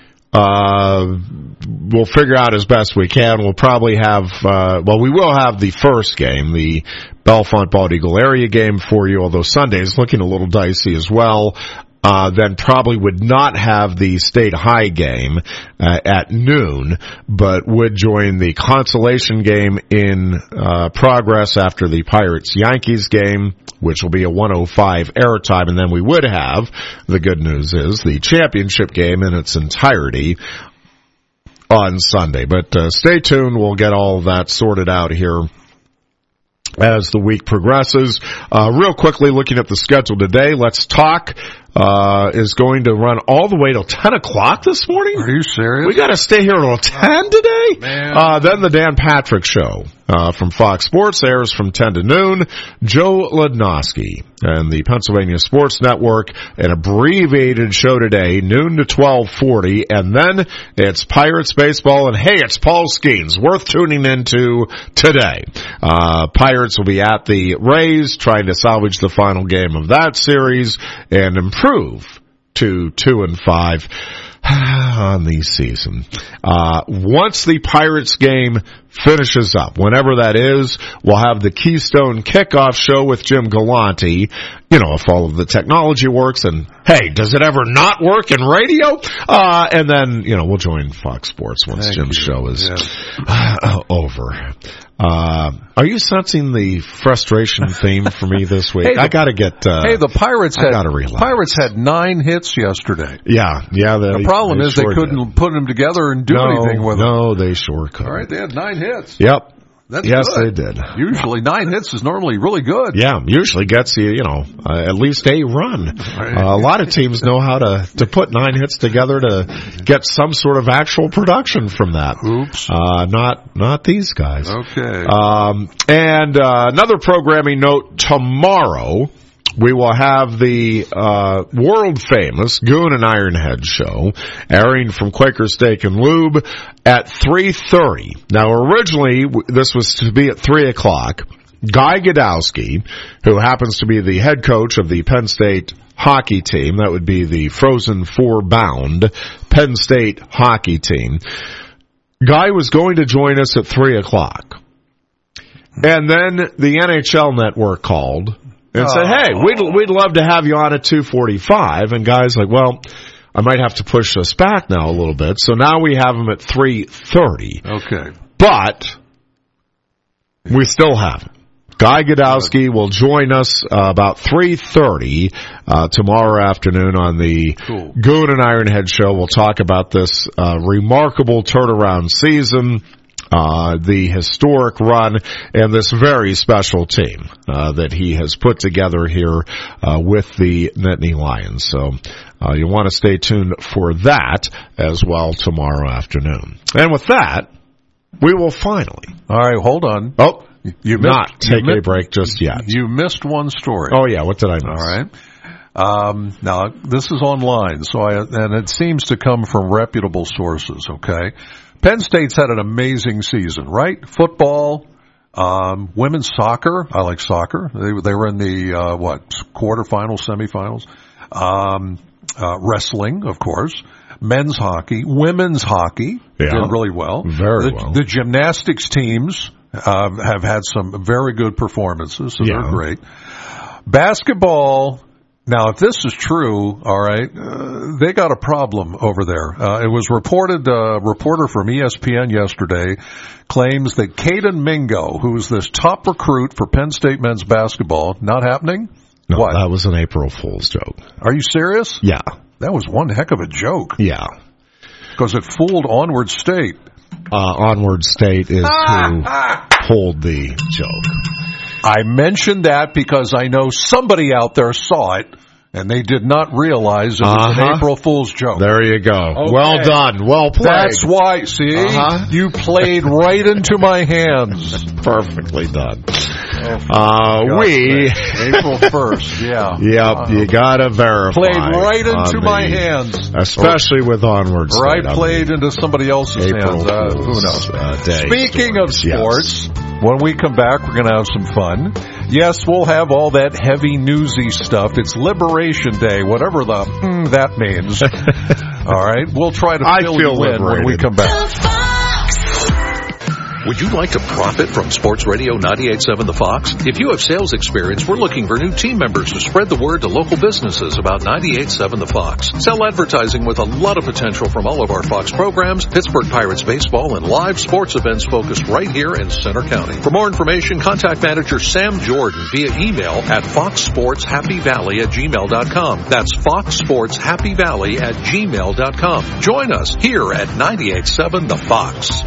Uh, we'll figure out as best we can. We'll probably have, uh, well, we will have the first game, the Bellefonte Bald Eagle area game for you, although Sunday is looking a little dicey as well. Uh, then probably would not have the state high game uh, at noon, but would join the consolation game in uh, progress after the Pirates-Yankees game, which will be a one oh five airtime. And then we would have, the good news is, the championship game in its entirety on Sunday. But uh, stay tuned. We'll get all of that sorted out here as the week progresses. Uh, real quickly, looking at the schedule today, Let's Talk uh is going to run all the way till ten o'clock this morning. Are you serious? We got to stay here till ten today? Man. Uh then the Dan Patrick Show uh from Fox Sports airs from ten to noon. Joe Lednosky and the Pennsylvania Sports Network, an abbreviated show today, noon to twelve forty, and then it's Pirates baseball, and hey, it's Paul Skeens, worth tuning into today. Uh Pirates will be at the Rays, trying to salvage the final game of that series and improve to two and five on the season. Uh, once the Pirates game finishes up, whenever that is, we'll have the Keystone Kickoff Show with Jim Galante. You know, if all of the technology works, and hey, does it ever not work in radio? Uh, and then, you know, we'll join Fox Sports once Thank Jim's you. show is Yes. uh, over. Uh, are you sensing the frustration theme for me this week? Hey, the, I gotta get, uh, hey, the Pirates I had, gotta relax. Pirates had nine hits yesterday. yeah, yeah. The problem is sure they couldn't did. put them together and do no, anything with them. No, they sure couldn't. All right, they had nine hits. Yep. That's yes, good. they did. Usually nine hits is normally really good. Yeah, usually gets you, you know, uh, at least a run. Right. Uh, a lot of teams know how to, to put nine hits together to get some sort of actual production from that. Oops. Uh, not, not these guys. Okay. Um, and, uh, another programming note, tomorrow, we will have the uh world famous Goon and Ironhead show airing from Quaker Steak and Lube at three thirty. Now, originally, this was to be at three o'clock, Guy Godowski, who happens to be the head coach of the Penn State hockey team, that would be the Frozen Four bound Penn State hockey team. Guy was going to join us at three o'clock. And then the N H L network called and oh. said, hey, we'd, we'd love to have you on at two forty-five. And Guy's like, well, I might have to push us back now a little bit. So now we have him at three thirty. Okay. But we still have him. Guy Godowski will join us uh, about three thirty uh, tomorrow afternoon on the cool. Goon and Ironhead Show. We'll talk about this uh, remarkable turnaround season, uh, the historic run, and this very special team uh, that he has put together here uh, with the Nittany Lions. So uh, you want to stay tuned for that as well tomorrow afternoon. And with that, we will finally. All right, hold on. Oh. You not missed, take you a missed, break just yet. You missed one story. Oh, yeah. What did I miss? All right. Um, now, this is online, so I, and it seems to come from reputable sources, okay? Penn State's had an amazing season, right? Football, um, women's soccer. I like soccer. They, they were in the, uh, what, quarterfinals, semifinals. Um, uh, wrestling, of course. Men's hockey. Women's hockey. Yeah. Did really well. Very the, well. The gymnastics teams Uh, have had some very good performances, so yeah. they're great. Basketball, now if this is true, all right, uh, they got a problem over there. Uh, it was reported, a uh, reporter from E S P N yesterday claims that Caden Mingo, who's this top recruit for Penn State men's basketball, not happening? No, what? That was an April Fool's joke. Are you serious? Yeah. That was one heck of a joke. Yeah. Because it fooled Onward State. Uh, Onward State is who pulled the joke. I mentioned that because I know somebody out there saw it, and they did not realize it was uh-huh. an April Fool's joke. There you go. Okay. Well done. Well played. That's why, see? Uh-huh. You played right into my hands. Perfectly done. Oh, uh, we... April first, yeah. Yep, uh, you gotta verify. Played right into the, my hands. Especially with Onward State. Right, played into somebody else's April hands. Uh, who knows? Uh, day Speaking stories. of sports, yes. When we come back, we're going to have some fun. Yes, we'll have all that heavy newsy stuff. It's Liberation Day, whatever the mm, that means. All right, we'll try to fill I feel you in when we come back. Would you like to profit from Sports Radio ninety-eight point seven The Fox? If you have sales experience, we're looking for new team members to spread the word to local businesses about ninety-eight point seven The Fox. Sell advertising with a lot of potential from all of our Fox programs, Pittsburgh Pirates baseball, and live sports events focused right here in Center County. For more information, contact manager Sam Jordan via email at fox sports happy valley at gmail dot com. That's fox sports happy valley at gmail dot com. Join us here at ninety-eight point seven The Fox.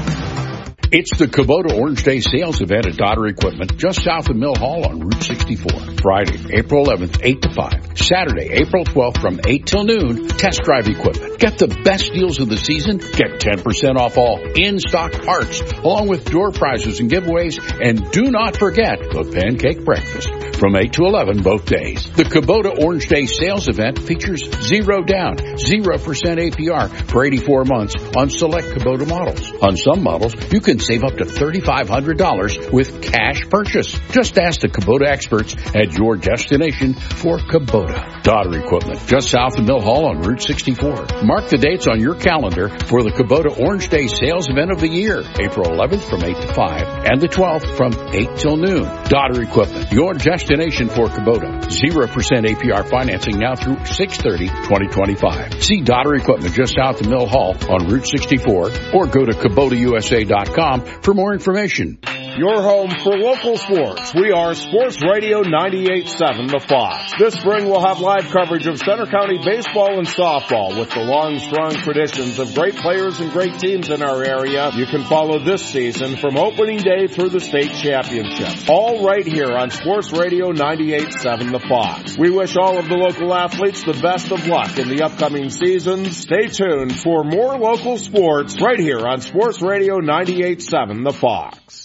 It's the Kubota Orange Day sales event at Dotter Equipment, just south of Mill Hall on Route sixty-four. Friday, April eleventh, eight to five. Saturday, April twelfth from eight till noon, test drive equipment. Get the best deals of the season. Get ten percent off all in-stock parts, along with door prizes and giveaways. And do not forget the pancake breakfast from eight to eleven both days. The Kubota Orange Day sales event features zero down, zero percent A P R for eighty-four months on select Kubota models. On some models, you can save up to three thousand five hundred dollars with cash purchase. Just ask the Kubota experts at your destination for Kubota. Dotter Equipment, just south of Mill Hall on Route sixty-four. Mark the dates on your calendar for the Kubota Orange Day sales event of the year, April eleventh from eight to five, and the twelfth from eight till noon. Dotter Equipment, your destination for Kubota. zero percent A P R financing now through six thirty twenty twenty-five. See Dotter Equipment just south of Mill Hall on Route sixty-four or go to Kubota U S A dot com for more information. Your home for local sports. We are Sports Radio ninety-eight point seven The Fox. This spring we'll have live coverage of Center County baseball and softball with the long, strong traditions of great players and great teams in our area. You can follow this season from opening day through the state championships. All right here on Sports Radio ninety-eight point seven The Fox. We wish all of the local athletes the best of luck in the upcoming seasons. Stay tuned for more local sports right here on Sports Radio ninety-eight point seven The Fox.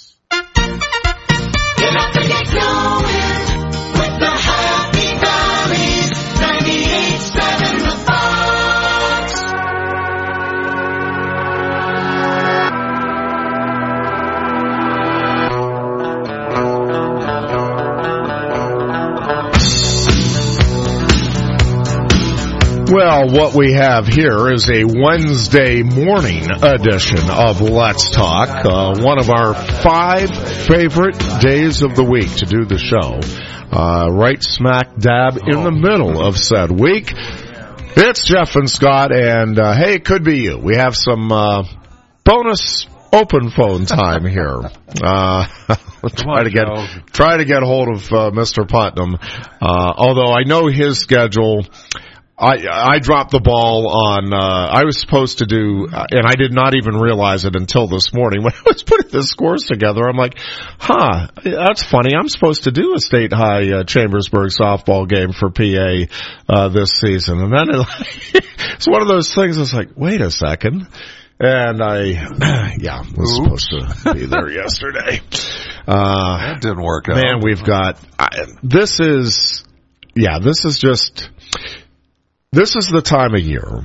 Get up and get going with the Happy Valleys, ninety-eight point seven The Fox. Well, what we have here is a Wednesday morning edition of Let's Talk, uh, one of our five favorite days of the week to do the show, uh, right smack dab in the middle of said week. It's Jeff and Scott, and uh, hey, it could be you. We have some uh, bonus open phone time here. Uh, try on, to get Joe. try to get hold of uh, Mister Putnam, uh, although I know his schedule. I, I dropped the ball on, uh, I was supposed to do, uh, and I did not even realize it until this morning when I was putting the scores together. I'm like, huh, that's funny. I'm supposed to do a state high, uh, Chambersburg softball game for P A, uh, this season. And then it, it's one of those things that's like, wait a second. And I, yeah, was Oops. supposed to be there yesterday. Uh, that didn't work out. Man, we've got, I, this is, yeah, this is just, This is the time of year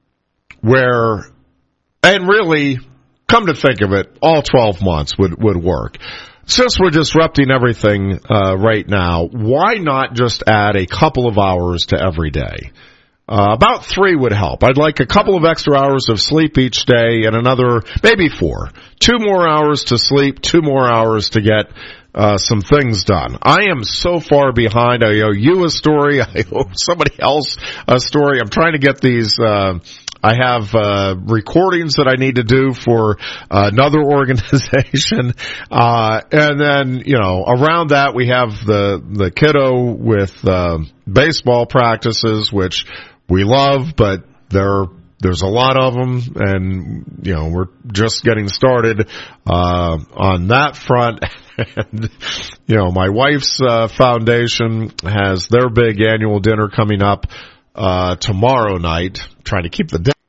where, and really, come to think of it, all twelve months would, would work. Since we're disrupting everything uh, right now, why not just add a couple of hours to every day? Uh, about three would help. I'd like a couple of extra hours of sleep each day and another, maybe four. Two more hours to sleep, two more hours to get Uh, some things done. I am so far behind. I owe you a story. I owe somebody else a story. I'm trying to get these, uh, I have, uh, recordings that I need to do for uh, another organization. Uh, and then, you know, around that we have the, the kiddo with, uh, baseball practices, which we love, but they're, There's a lot of them, and, you know, we're just getting started uh on that front. And, you know, my wife's uh, foundation has their big annual dinner coming up uh tomorrow night. I'm trying to keep the dinner.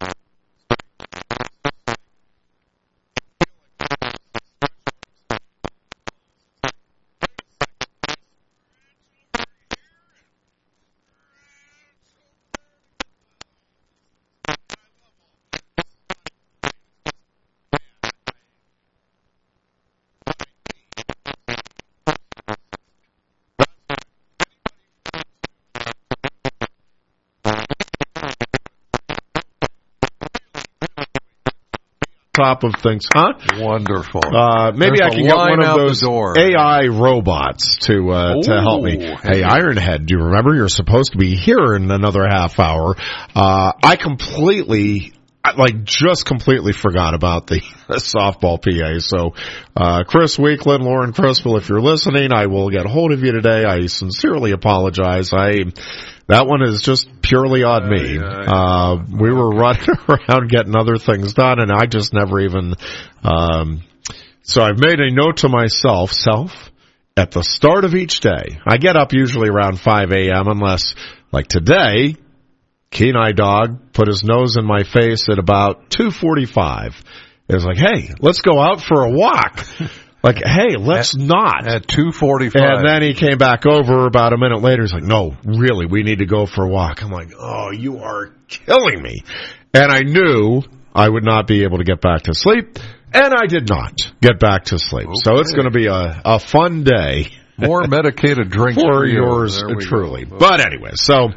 Top of things, huh? Wonderful. Uh, maybe There's I can get one of those door. A I robots to uh, Ooh, to help me. Hey, Ironhead, do you remember you're supposed to be here in another half hour? Uh, I completely, like, just completely forgot about the, the softball P A. So, uh, Chris Weekland, Lauren Crispell, if you're listening, I will get a hold of you today. I sincerely apologize. I. That one is just purely on me. Uh, we were running around getting other things done, and I just never even, um, so I've made a note to myself, self, at the start of each day. I get up usually around five a.m. unless, like today, Kenai Dog put his nose in my face at about two forty-five. It was like, hey, let's go out for a walk. Like, hey, let's at, not. At two forty-five. And then he came back over about a minute later. He's like, no, really, we need to go for a walk. I'm like, oh, you are killing me. And I knew I would not be able to get back to sleep. And I did not get back to sleep. Okay. So it's going to be a, a fun day. More medicated drinks for, for you. yours truly. Go. But anyway, so,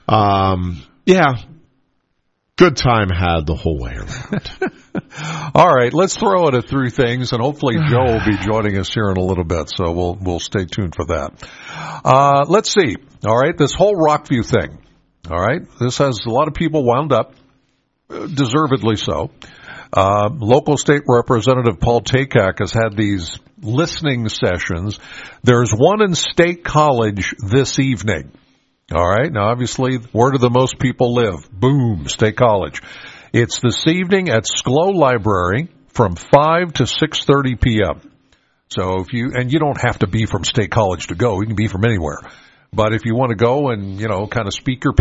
um, yeah, good time had the whole way around. All right, let's throw it at three things, and hopefully Joe will be joining us here in a little bit, so we'll we'll stay tuned for that. Uh, let's see. All right, this whole Rockview thing. All right, this has a lot of people wound up, deservedly so. Uh, local state representative Paul Takak has had these listening sessions. There's one in State College this evening. All right, now obviously, where do the most people live? Boom, State College. It's this evening at SCLO Library from five to six thirty p.m. So if you, and you don't have to be from State College to go, you can be from anywhere. But if you want to go and, you know, kind of speak your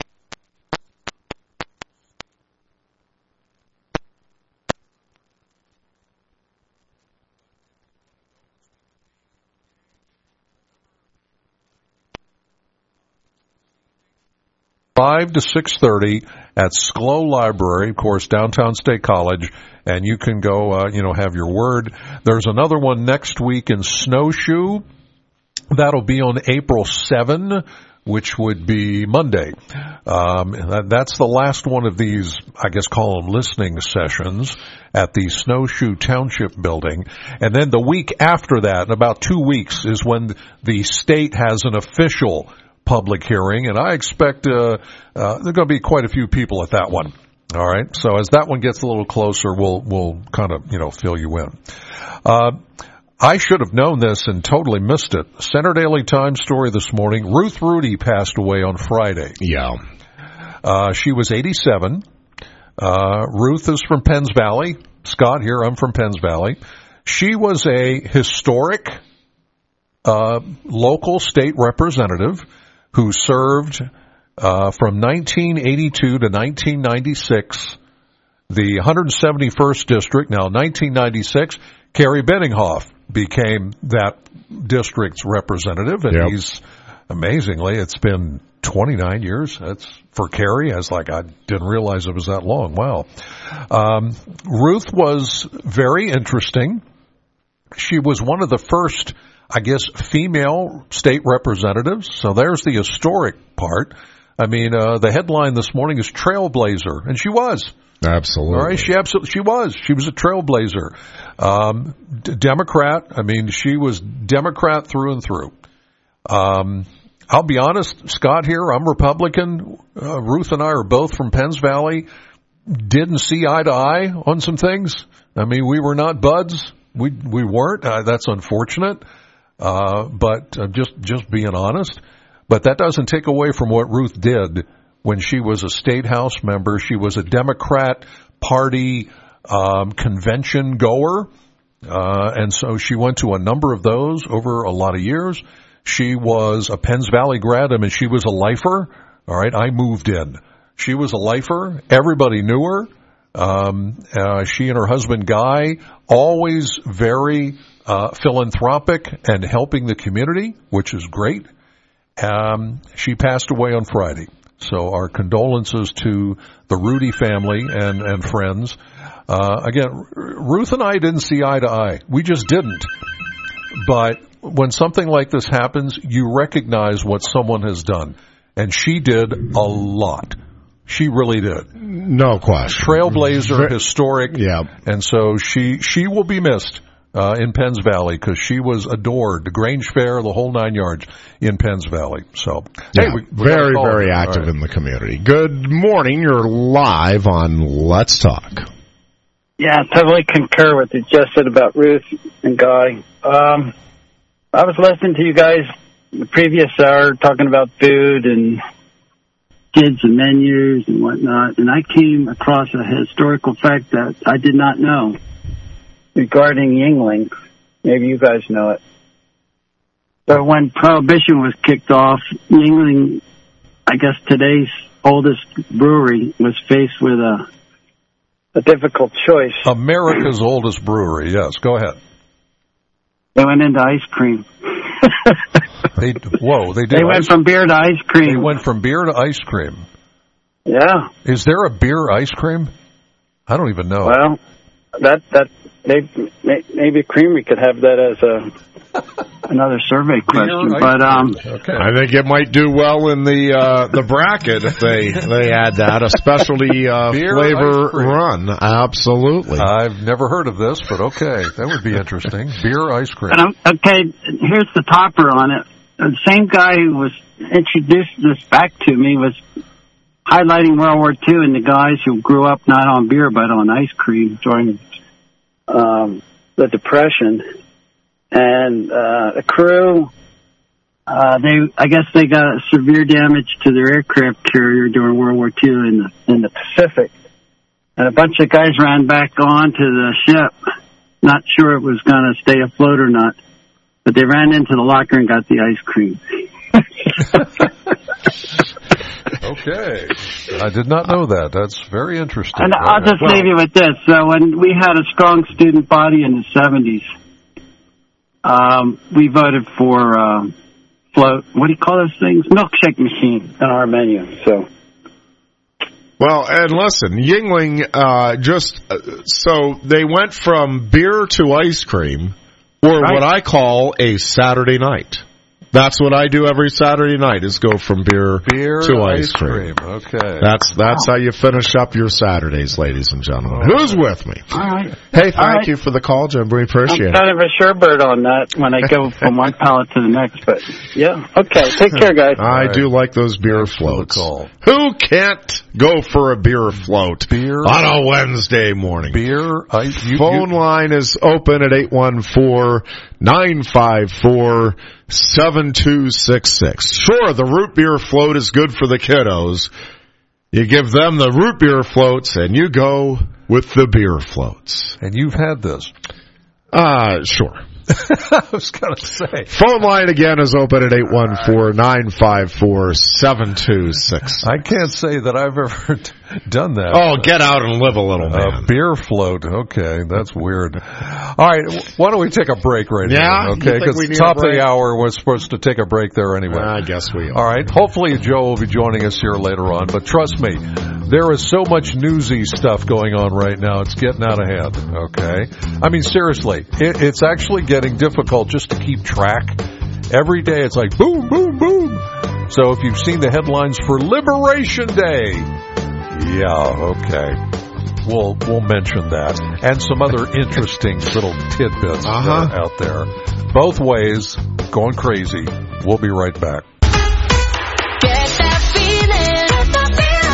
five to six thirty at SCLO Library, of course, downtown State College, and you can go, uh, you know, have your word. There's another one next week in Snowshoe. That'll be on April seventh, which would be Monday. Um, that, that's the last one of these, I guess, call them listening sessions at the Snowshoe Township building. And then the week after that, in about two weeks, is when the state has an official public hearing. And I expect uh, uh, there are going to be quite a few people at that one. All right. So as that one gets a little closer, we'll we'll kind of, you know, fill you in. Uh, I should have known this and totally missed it. Center Daily Times story this morning. Ruth Rudy passed away on Friday. Yeah. Uh, she was eighty-seven. Uh, Ruth is from Penns Valley. Scott here, I'm from Penns Valley. She was a historic uh, local state representative who served uh, from nineteen eighty-two to nineteen ninety-six, the one hundred seventy-first district. Now, nineteen ninety-six, Kerry Benninghoff became that district's representative, and yep. he's, amazingly, it's been twenty-nine years. That's for Kerry. I was like, I didn't realize it was that long. Wow. Um, Ruth was very interesting. She was one of the first, I guess, female state representatives. So there's the historic part. I mean, uh, the headline this morning is Trailblazer, and she was. Absolutely. All right, she absolutely, she was. She was a trailblazer. Um, d- Democrat. I mean, she was Democrat through and through. Um, I'll be honest, Scott here, I'm Republican. Uh, Ruth and I are both from Penns Valley. Didn't see eye to eye on some things. I mean, we were not buds. We we weren't. Uh, that's unfortunate. Uh, but uh, just just being honest. But that doesn't take away from what Ruth did when she was a state house member. She was a Democrat Party um, convention goer, uh, and so she went to a number of those over a lot of years. She was a Penns Valley grad. I mean, she was a lifer. All right, I moved in. She was a lifer. Everybody knew her. Um, uh, she and her husband, Guy, always very uh, philanthropic and helping the community, which is great. Um, she passed away on Friday. So our condolences to the Rudy family and, and friends. Uh, again, Ruth and I didn't see eye to eye. We just didn't. But when something like this happens, you recognize what someone has done. And she did a lot. She really did. No question. Trailblazer, historic. Yeah. And so she, she will be missed. Uh, in Penns Valley, because she was adored, the Grange Fair, the whole nine yards in Penns Valley. So, yeah, hey, we, we very, very her. active right. in the community. Good morning. You're live on Let's Talk. Yeah, I totally concur with what you just said about Ruth and Guy. Um, I was listening to you guys the previous hour talking about food and kids and menus and whatnot, and I came across a historical fact that I did not know regarding Yuengling. Maybe you guys know it. So when Prohibition was kicked off, Yuengling, I guess today's oldest brewery, was faced with a a difficult choice. America's oldest brewery, yes. Go ahead. They went into ice cream. they Whoa, they did. They went ice, from beer to ice cream. They went from beer to ice cream. Yeah. Is there a beer ice cream? I don't even know. Well, that that maybe, maybe Creamery could have that as a another survey question. Beer, but um, okay. I think it might do well in the uh, the bracket if they they add that a specialty uh, flavor run. Absolutely. I've never heard of this, but okay, that would be interesting. Beer ice cream. Um, okay, here's the topper on it. The same guy who was introduced this back to me was highlighting World War Two and the guys who grew up not on beer but on ice cream during um, the Depression. And uh, the crew, uh, they I guess they got severe damage to their aircraft carrier during World War Two in the in the Pacific. And a bunch of guys ran back onto the ship, not sure it was going to stay afloat or not. But they ran into the locker and got the ice cream. Okay. I did not know that. That's very interesting. And I'll just well, leave you with this. So when we had a strong student body in the seventies, um, we voted for uh, float. What do you call those things? Milkshake machine in our menu. So. Well, and listen, Yuengling, uh, just uh, so they went from beer to ice cream, or right. what I call a Saturday night. That's what I do every Saturday night, is go from beer, beer to ice ice cream. cream. Okay. That's that's how you finish up your Saturdays, ladies and gentlemen. All Who's with me? All right. Hey, thank All right. you for the call, Jim. We appreciate I'm it. kind of a surebird on that when I go from one pallet to the next, but yeah. Okay, take care, guys. I right. do like those beer Thanks for the floats. call. Who can't go for a beer float Beer on a Wednesday morning? Beer ice. You, Phone you, line is open at eight one four, nine five four, seven two six six. Sure, the root beer float is good for the kiddos. You give them the root beer floats, and you go with the beer floats. and you've had this. Uh, sure. I was going to say. Phone line again is open at eight one four, nine five four, seven two six six. I can't say that I've ever done that. Oh, get out and live a little, man. A beer float. Okay, that's weird. All right, why don't we take a break right Yeah? now? You Okay, think because we need top a of break? the hour, we're supposed to take a break there anyway. I guess we are. All right, hopefully Joe will be joining us here later on, but trust me, there is so much newsy stuff going on right now, it's getting out of hand, okay? I mean, seriously, it, it's actually getting difficult just to keep track. Every day it's like boom, boom, boom. So if you've seen the headlines for Liberation Day, yeah, okay. We'll we'll mention that. And some other interesting little tidbits Uh-huh. that are out there. Both ways, going crazy. We'll be right back. Get that feeling. Get that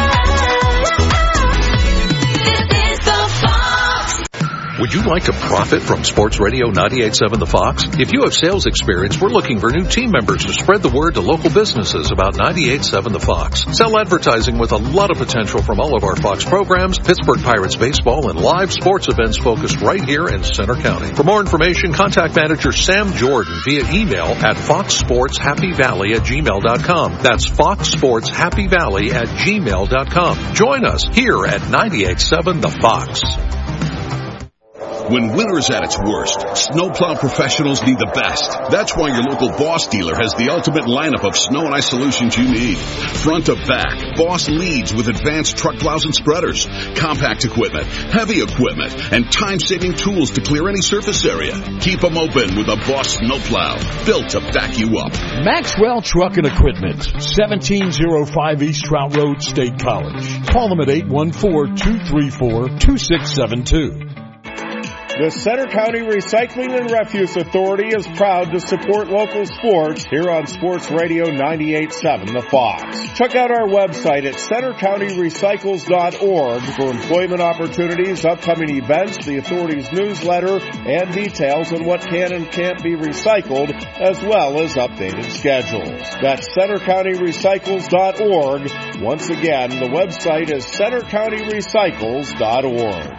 feeling. This is the Fox. Would you like to profit from Sports Radio ninety-eight point seven The Fox? If you have sales experience, we're looking for new team members to spread the word to local businesses about ninety-eight point seven The Fox. Sell advertising with a lot of potential from all of our Fox programs, Pittsburgh Pirates baseball, and live sports events focused right here in Center County. For more information, contact manager Sam Jordan via email at fox sports happy valley at gmail dot com. That's fox sports happy valley at gmail dot com. Join us here at ninety-eight point seven The Fox. When winter's at its worst, snowplow professionals need the best. That's why your local Boss dealer has the ultimate lineup of snow and ice solutions you need. Front to back, Boss leads with advanced truck plows and spreaders, compact equipment, heavy equipment, and time-saving tools to clear any surface area. Keep them open with a Boss snowplow, built to back you up. Maxwell Truck and Equipment, seventeen oh five East Trout Road, State College. Call them at eight one four, two three four, two six seven two. The Center County Recycling and Refuse Authority is proud to support local sports here on Sports Radio ninety-eight point seven The Fox. Check out our website at center county recycles dot org for employment opportunities, upcoming events, the authority's newsletter, and details on what can and can't be recycled, as well as updated schedules. That's center county recycles dot org. Once again, the website is center county recycles dot org.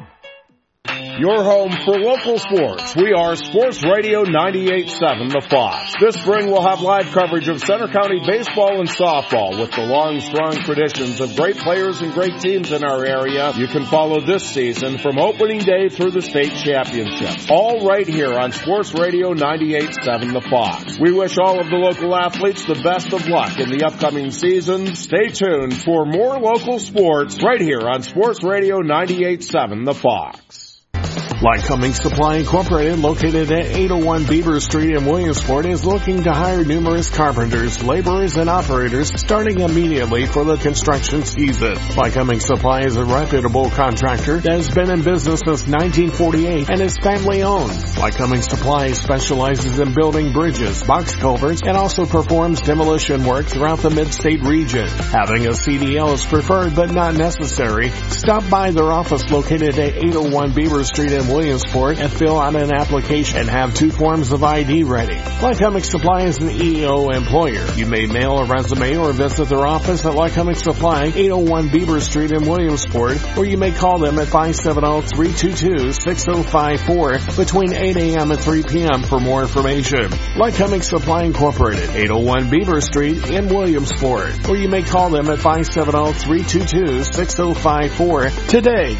Your home for local sports. We are Sports Radio ninety-eight point seven The Fox. This spring we'll have live coverage of Center County baseball and softball with the long, strong traditions of great players and great teams in our area. You can follow this season from opening day through the state championship. All right here on Sports Radio ninety-eight point seven The Fox. We wish all of the local athletes the best of luck in the upcoming season. Stay tuned for more local sports right here on Sports Radio ninety-eight point seven The Fox. Lycoming Supply Incorporated, located at eight oh one Beaver Street in Williamsport, is looking to hire numerous carpenters, laborers, and operators starting immediately for the construction season. Lycoming Supply is a reputable contractor that has been in business since nineteen forty-eight and is family owned. Lycoming Supply specializes in building bridges, box culverts, and also performs demolition work throughout the mid-state region. Having a C D L is preferred but not necessary. Stop by their office located at eight oh one Beaver Street in Williamsport and fill out an application and have two forms of I D ready. Lycoming Supply is an E E O employer. You may mail a resume or visit their office at Lycoming Supply, eight oh one Beaver Street in Williamsport, or you may call them at five seven zero, three two two, six zero five four between eight a.m. and three p.m. for more information. Lycoming Supply Incorporated, eight oh one Beaver Street in Williamsport, or you may call them at five seven zero, three two two, six zero five four today.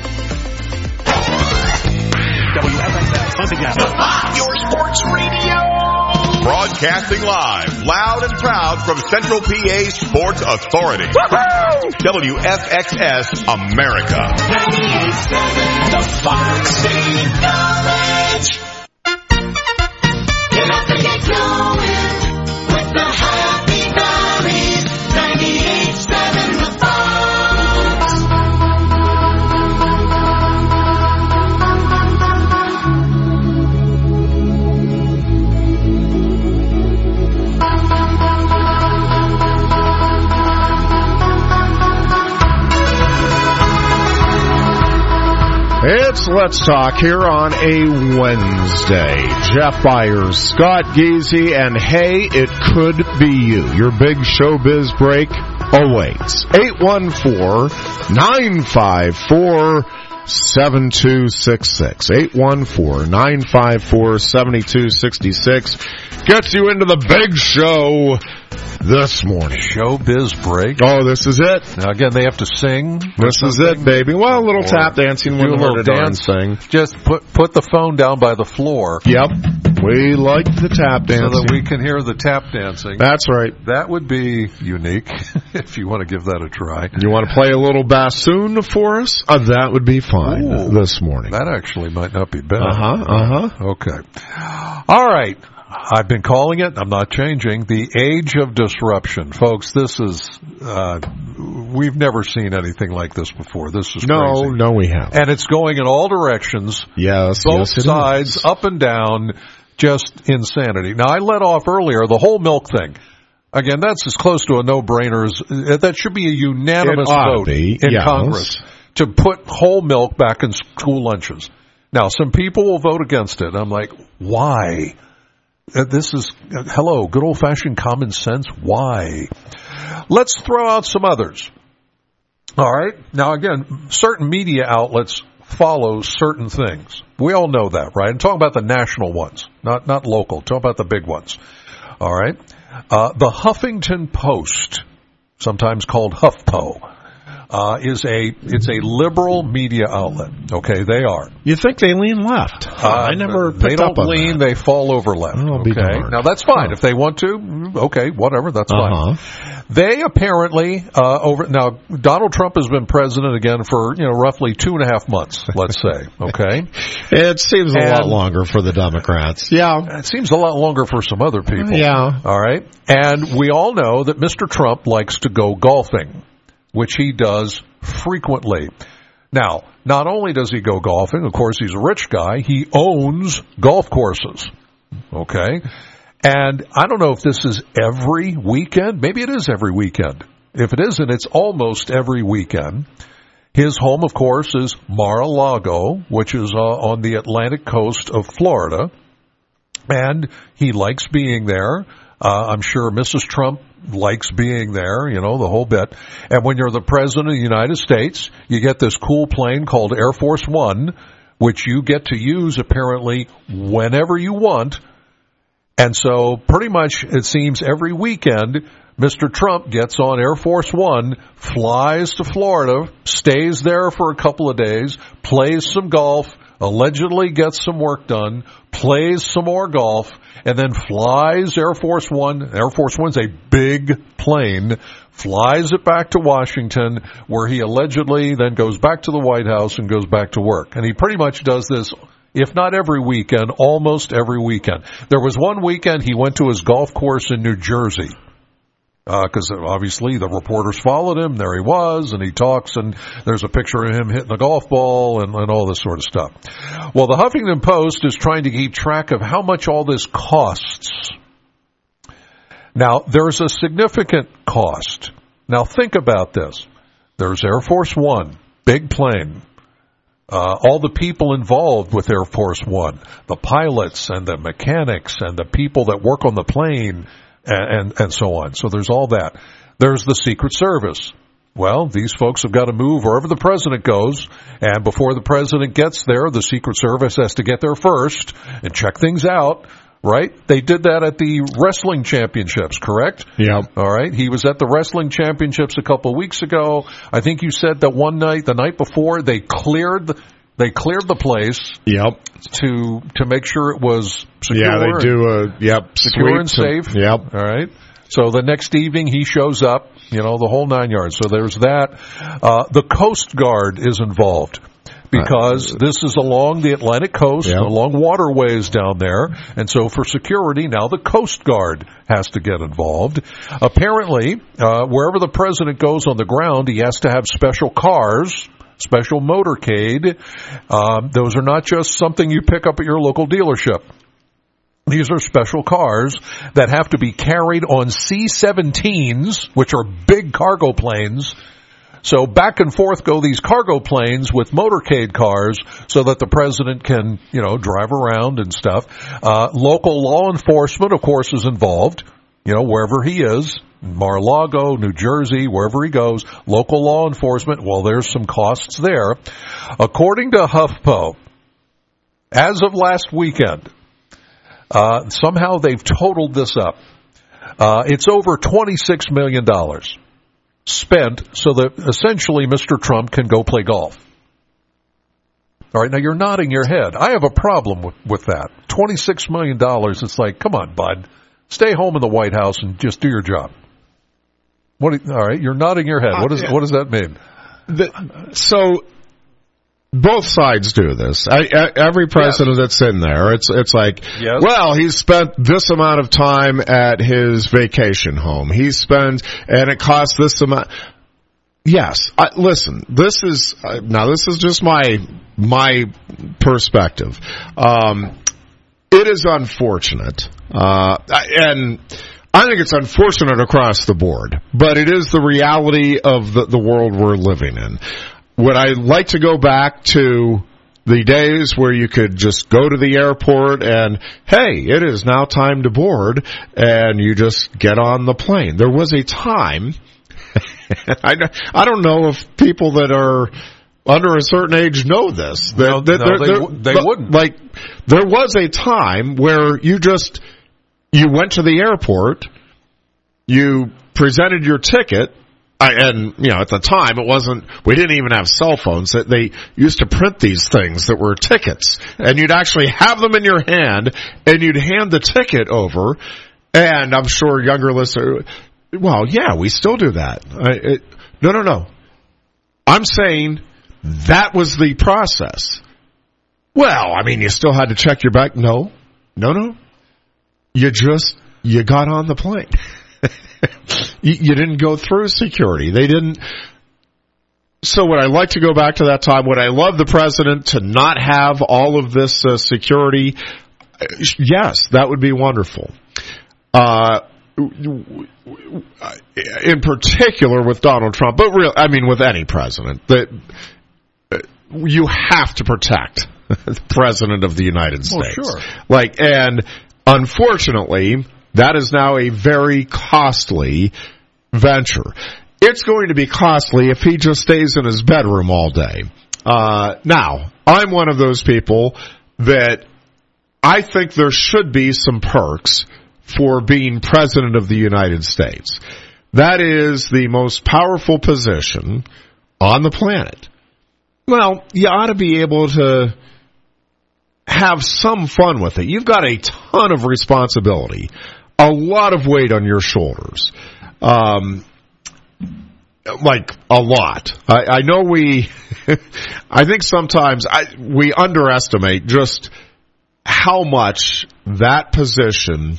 W F X S Huntington. Your sports radio. Broadcasting live, loud and proud from Central P A Sports Authority. Woo-hoo! W F X S America. ninety-eight point seven The Fox City College. Get up and get going It's Let's Talk here on a Wednesday. Jeff Byers, Scott Geezy, and hey, it could be you. Your big showbiz break awaits. eight one four, nine five four, seven two six six. eight one four, nine five four, seven two six six gets you into the big show this morning. Showbiz break. Oh, this is it. Now again, they have to sing. This is it, baby. Well, a little Or tap dancing, do a one little dancing. Just put put the phone down by the floor. Yep, we like the tap dancing, so that we can hear the tap dancing. That's right. That would be unique if you want to give that a try. You want to play a little bassoon for us? Uh, that would be fine. Ooh, this morning. That actually might not be bad. Uh huh. Uh huh. Okay. All right. I've been calling it, I'm not changing, the age of disruption. Folks, this is, uh, we've never seen anything like this before. This is no, crazy. No, we haven't. And it's going in all directions. Yes, Both yes, sides, is. up and down, just insanity. Now, I let off earlier the whole milk thing. Again, that's as close to a no-brainer as, that should be a unanimous vote be, in yes. Congress to put whole milk back in school lunches. Now, some people will vote against it. I'm like, why? This is, uh, hello, good old-fashioned common sense. Why? Let's throw out some others. All right. Now, again, certain media outlets follow certain things. We all know that, right? I'm talking about the national ones, not not local. Talk about the big ones. All right. Uh, the Huffington Post, sometimes called HuffPo, uh, is a it's a liberal media outlet. Okay, they are. You think they lean left? Uh, I never. They don't up on lean; that. they fall over left. Oh, okay, now that's fine if they want to. Okay, whatever, that's uh-huh. fine. They apparently uh, over now. Donald Trump has been president again for you know roughly two and a half months. Let's say. Okay, it seems a and lot longer for the Democrats. Yeah, it seems a lot longer for some other people. Yeah. All right, and we all know that Mister Trump likes to go golfing, which he does frequently. Now, not only does he go golfing, of course, he's a rich guy, he owns golf courses. Okay? And I don't know if this is every weekend. Maybe it is every weekend. If it isn't, it's almost every weekend. His home, of course, is Mar-a-Lago, which is uh, on the Atlantic coast of Florida. And he likes being there. Uh, I'm sure Missus Trump likes being there, you know, the whole bit. And when you're the president of the United States, you get this cool plane called Air Force One, which you get to use apparently whenever you want. And so pretty much it seems every weekend, Mister Trump gets on Air Force One, flies to Florida, stays there for a couple of days, plays some golf, allegedly gets some work done, plays some more golf, and then flies Air Force One. Air Force One's a big plane, flies it back to Washington, where he allegedly then goes back to the White House and goes back to work. And he pretty much does this, if not every weekend, almost every weekend. There was one weekend he went to his golf course in New Jersey. Because uh, obviously the reporters followed him. There he was, and he talks, and there's a picture of him hitting the golf ball and, and all this sort of stuff. Well, the Huffington Post is trying to keep track of how much all this costs. Now, there's a significant cost. Now, think about this. There's Air Force One, big plane. Uh, all the people involved with Air Force One, the pilots and the mechanics and the people that work on the plane, And, and and so on. So there's all that. There's the Secret Service. Well, these folks have got to move wherever the president goes, and before the president gets there, the Secret Service has to get there first and check things out, right? They did that at the wrestling championships, correct? Yeah. All right. He was at the wrestling championships a couple of weeks ago. I think you said that one night, the night before, they cleared the, they cleared the place. Yep. To to make sure it was secure. Yeah, they do a yep secure and to, safe. Yep. All right. So the next evening he shows up, you know, the whole nine yards. So there's that. Uh, the Coast Guard is involved because uh, this is along the Atlantic coast, yep. along waterways down there. And so for security, now the Coast Guard has to get involved. Apparently, uh, wherever the president goes on the ground, he has to have special cars, special motorcade. Um, those are not just something you pick up at your local dealership. These are special cars that have to be carried on C seventeens, which are big cargo planes. So back and forth go these cargo planes with motorcade cars so that the president can, you know, drive around and stuff. Uh, local law enforcement, of course, is involved, you know, wherever he is. Mar-a-Lago, New Jersey, wherever he goes, local law enforcement, well, there's some costs there. According to HuffPo, as of last weekend, uh, somehow they've totaled this up. Uh, it's over twenty-six million dollars spent so that essentially Mister Trump can go play golf. All right, now you're nodding your head. I have a problem with, with that. twenty-six million dollars, it's like, come on, bud. Stay home in the White House and just do your job. What? All right, you're nodding your head. What does what does that mean? The, so both sides do this. I, I, every president yes. that's in there, it's it's like, yes. well, he's spent this amount of time at his vacation home. He spent, and it costs this amount. Yes, I, listen. This is uh, now. This is just my my perspective. Um, it is unfortunate, uh, and. I think it's unfortunate across the board, but it is the reality of the, the world we're living in. Would I like to go back to the days where you could just go to the airport and, hey, it is now time to board, and you just get on the plane? There was a time, I, I don't know if people that are under a certain age know this. That, no, that no, they, they wouldn't. Like, there was a time where you just... You went to the airport, you presented your ticket, and, you know, at the time it wasn't, we didn't even have cell phones. They used to print these things that were tickets, and you'd actually have them in your hand, and you'd hand the ticket over, and I'm sure younger listeners, well, yeah, we still do that. I, it, no, no, no. I'm saying that was the process. Well, I mean, you still had to check your bag. No, no, no. You just, you got on the plane. you, you didn't go through security. They didn't. So would I like to go back to that time? Would I love the president to not have all of this uh, security? Yes, that would be wonderful. Uh, in particular with Donald Trump, but real, I mean with any president, that you have to protect the president of the United States. Well, sure. Like, and unfortunately, that is now a very costly venture. It's going to be costly if he just stays in his bedroom all day. Uh, now, I'm one of those people that I think there should be some perks for being president of the United States. That is the most powerful position on the planet. Well, you ought to be able to have some fun with it. You've got a ton of responsibility, a lot of weight on your shoulders, um, like a lot. I, I know we, I think sometimes I, we underestimate just how much that position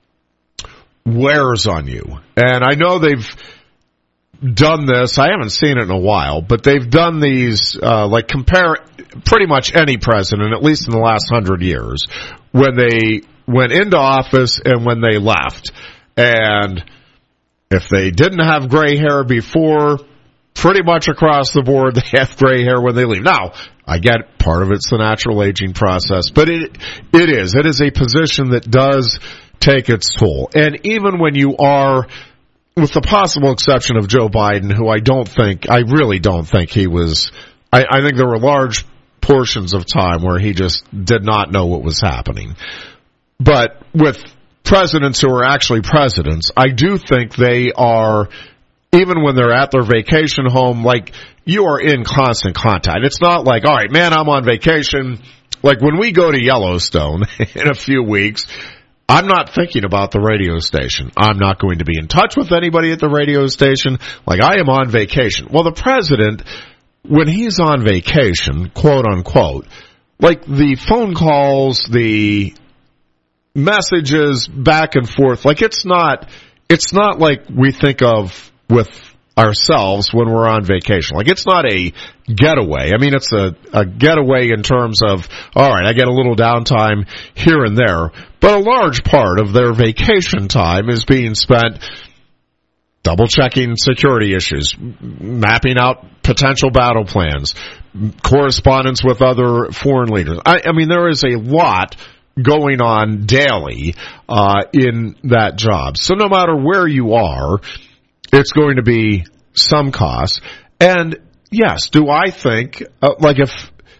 wears on you. And I know they've done this. I haven't seen it in a while, but they've done these, uh, like compare pretty much any president, at least in the last hundred years, when they went into office and when they left. And if they didn't have gray hair before, pretty much across the board, they have gray hair when they leave. Now, I get part of it's the natural aging process, but it, it is, it is a position that does take its toll. And even when you are, with the possible exception of Joe Biden, who I don't think, I really don't think he was, I, I think there were large portions of time where he just did not know what was happening. But with presidents who are actually presidents, I do think they are, even when they're at their vacation home, like, you are in constant contact. It's not like, all right, man, I'm on vacation. Like, when we go to Yellowstone in a few weeks, I'm not thinking about the radio station. I'm not going to be in touch with anybody at the radio station. Like, I am on vacation. Well, the president, when he's on vacation, quote unquote, like the phone calls, the messages back and forth, like it's not, it's not like we think of with ourselves when we're on vacation. Like, it's not a getaway. I mean, it's a, a getaway in terms of, all right, I get a little downtime here and there, but a large part of their vacation time is being spent double-checking security issues, mapping out potential battle plans, correspondence with other foreign leaders. I, I mean, there is a lot going on daily uh, in that job. So no matter where you are, it's going to be some cost. And yes, do I think, uh, like if,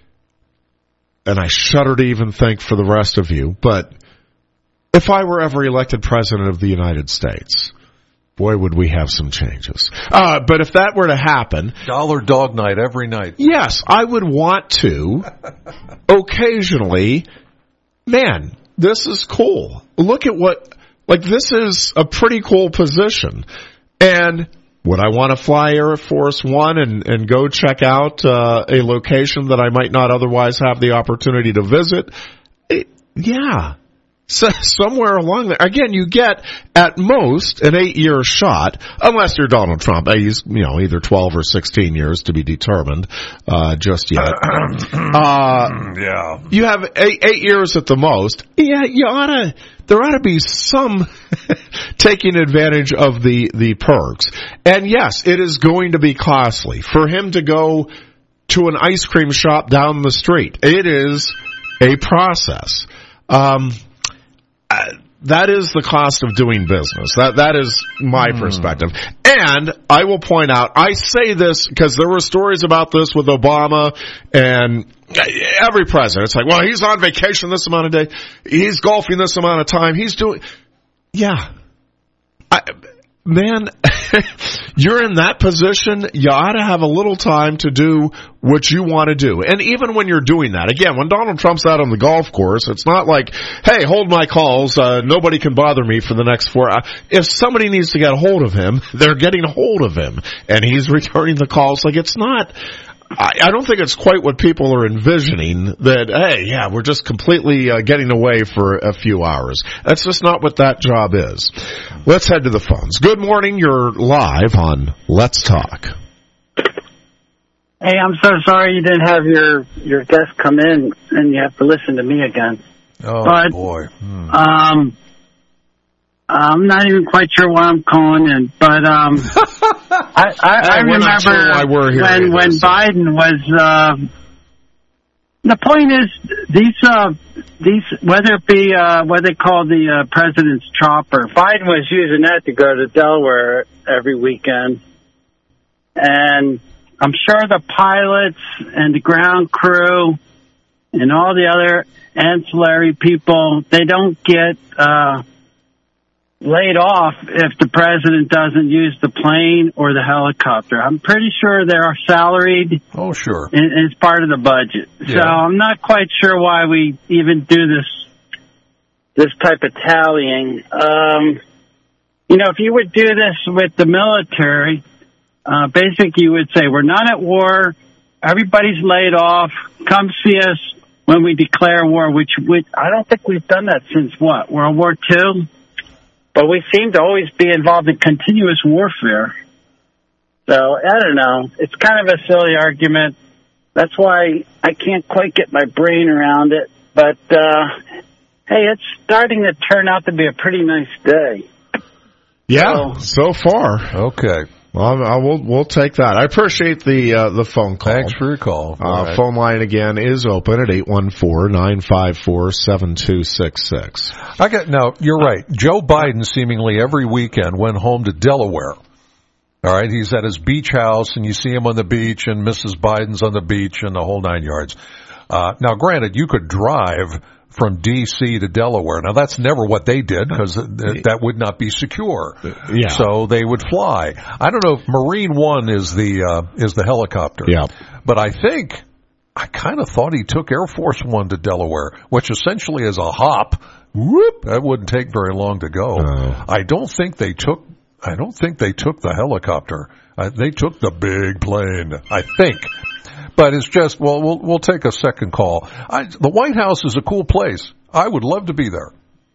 and I shudder to even think for the rest of you, but if I were ever elected president of the United States, boy, would we have some changes. Uh, but if that were to happen... Dollar dog night every night. Yes, I would want to occasionally, man, this is cool. Look at what, like this is a pretty cool position. And would I want to fly Air Force One and, and go check out uh, a location that I might not otherwise have the opportunity to visit? It, yeah. So somewhere along there, again, you get at most an eight-year shot, unless you're Donald Trump. He's, you know, either twelve or sixteen years to be determined uh, just yet. uh, yeah, you have eight, eight years at the most. Yeah, you ought to. There ought to be some taking advantage of the the perks. And yes, it is going to be costly for him to go to an ice cream shop down the street. It is a process. Um, That is the cost of doing business. That that is my mm. perspective. And I will point out, I say this because there were stories about this with Obama and every president. It's like, well, he's on vacation this amount of day. He's golfing this amount of time. He's doing, yeah. I, man, you're in that position. You ought to have a little time to do what you want to do. And even when you're doing that, again, when Donald Trump's out on the golf course, it's not like, hey, hold my calls. Uh, nobody can bother me for the next four hours. If somebody needs to get a hold of him, they're getting a hold of him. And he's returning the calls. Like, it's not, I, I don't think it's quite what people are envisioning that, hey, yeah, we're just completely uh, getting away for a few hours. That's just not what that job is. Let's head to the phones. Good morning. You're live on Let's Talk. Hey, I'm so sorry you didn't have your, your guest come in and you have to listen to me again. Oh, but, boy. Hmm. Um, I'm not even quite sure why I'm calling in, but um, I, I, I remember sure why we're here when, either, when so. Biden was, uh, the point is, these, uh, these, whether it be, uh, what they call the, uh, president's chopper, Biden was using that to go to Delaware every weekend. And I'm sure the pilots and the ground crew and all the other ancillary people, they don't get, uh, laid off if the president doesn't use the plane or the helicopter. I'm pretty sure they are salaried. Oh, sure. And it's part of the budget. Yeah. So I'm not quite sure why we even do this, this type of tallying. Um, you know, if you would do this with the military, uh, basically you would say, we're not at war. Everybody's laid off. Come see us when we declare war, which we, I don't think we've done that since what, World War Two? But we seem to always be involved in continuous warfare. So, I don't know. It's kind of a silly argument. That's why I can't quite get my brain around it. But, uh, hey, it's starting to turn out to be a pretty nice day. Yeah, so, so far. Okay. Well, I will, we'll take that. I appreciate the uh, the phone call. Thanks for your call. Uh, right. Phone line again is open at eight one four, nine five four, seven two six six. I got, now, you're right. Joe Biden seemingly every weekend went home to Delaware. All right, he's at his beach house, and you see him on the beach, and Missus Biden's on the beach, and the whole nine yards. Uh, now, granted, you could drive from D C to Delaware. Now, that's never what they did because th- that would not be secure. Yeah. So they would fly. I don't know if Marine One is the uh, is the helicopter. Yeah. But I think I kind of thought he took Air Force One to Delaware, which essentially is a hop. Whoop! That wouldn't take very long to go. Oh. I don't think they took. I don't think they took the helicopter. Uh, they took the big plane. I think. But it's just, well, we'll we'll take a second call. I, the White House is a cool place. I would love to be there.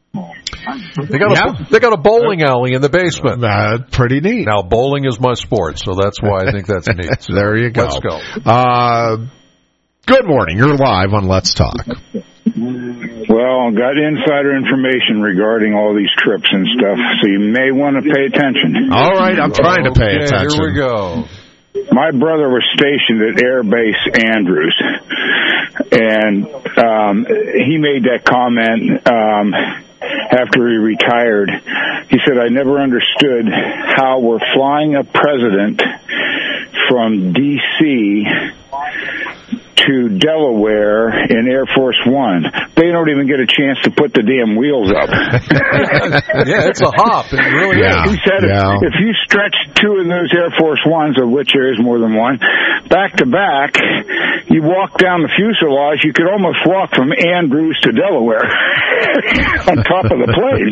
They got yeah. a they got a bowling alley in the basement. Uh, pretty neat. Now, bowling is my sport, so that's why I think that's neat. So there you go. Let's go. Uh, good morning. You're live on Let's Talk. Well, Well, got insider information regarding all these trips and stuff, so you may want to pay attention. All right, I'm trying to pay Okay, attention. Here we go. My brother was stationed at Air Base Andrews, and um, he made that comment um, after he retired. He said, I never understood how we're flying a president from D C to Delaware in Air Force One. They don't even get a chance to put the damn wheels up. Yeah, it's a hop. It really Yeah. is. He said Yeah. if, if you stretch two of those Air Force Ones, of which there is more than one, back to back, you walk down the fuselage, you could almost walk from Andrews to Delaware on top of the plane.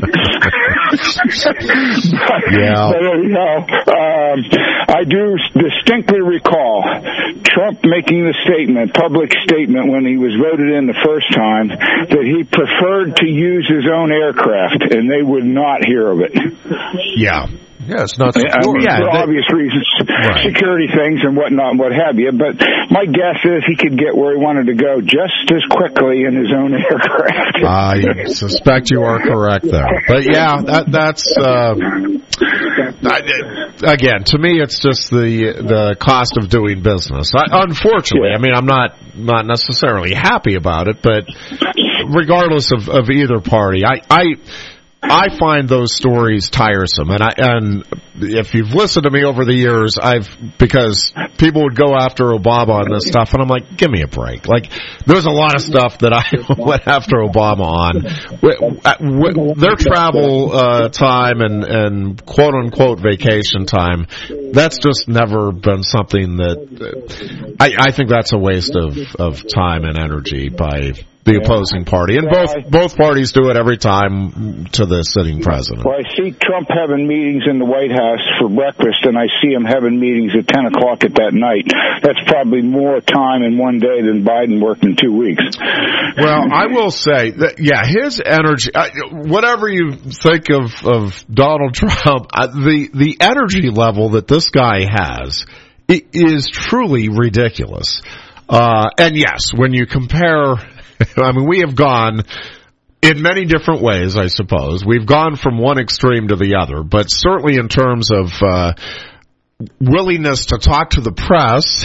but, Yeah. But anyhow, um, I do distinctly recall Trump making the statement, public statement, when he was voted in the first time, that he preferred to use his own aircraft, and they would not hear of it. Yeah. Yeah, it's not I secure. mean, Yeah, for they- obvious reasons, Right. security things and whatnot and what have you. But my guess is he could get where he wanted to go just as quickly in his own aircraft. I suspect you are correct there. But yeah, that, that's, uh, I, again, to me, it's just the, the cost of doing business. I, unfortunately, I mean, I'm not, not necessarily happy about it, but regardless of, of either party, I, I, I find those stories tiresome, and I and if you've listened to me over the years, I've because people would go after Obama on this stuff, and I'm like, give me a break. Like, there's a lot of stuff that I went after Obama on. Their travel uh, time and and quote unquote vacation time, that's just never been something that uh, I, I think that's a waste of of time and energy by the opposing party, and both both parties do it every time to the sitting president. Well, I see Trump having meetings in the White House for breakfast, and I see him having meetings at ten o'clock at that night. That's probably more time in one day than Biden worked in two weeks. Well, I will say that, yeah, his energy, whatever you think of, of Donald Trump, the, the energy level that this guy has is truly ridiculous. Uh, and yes, when you compare, I mean, we have gone in many different ways, I suppose. We've gone from one extreme to the other, but certainly in terms of uh, willingness to talk to the press,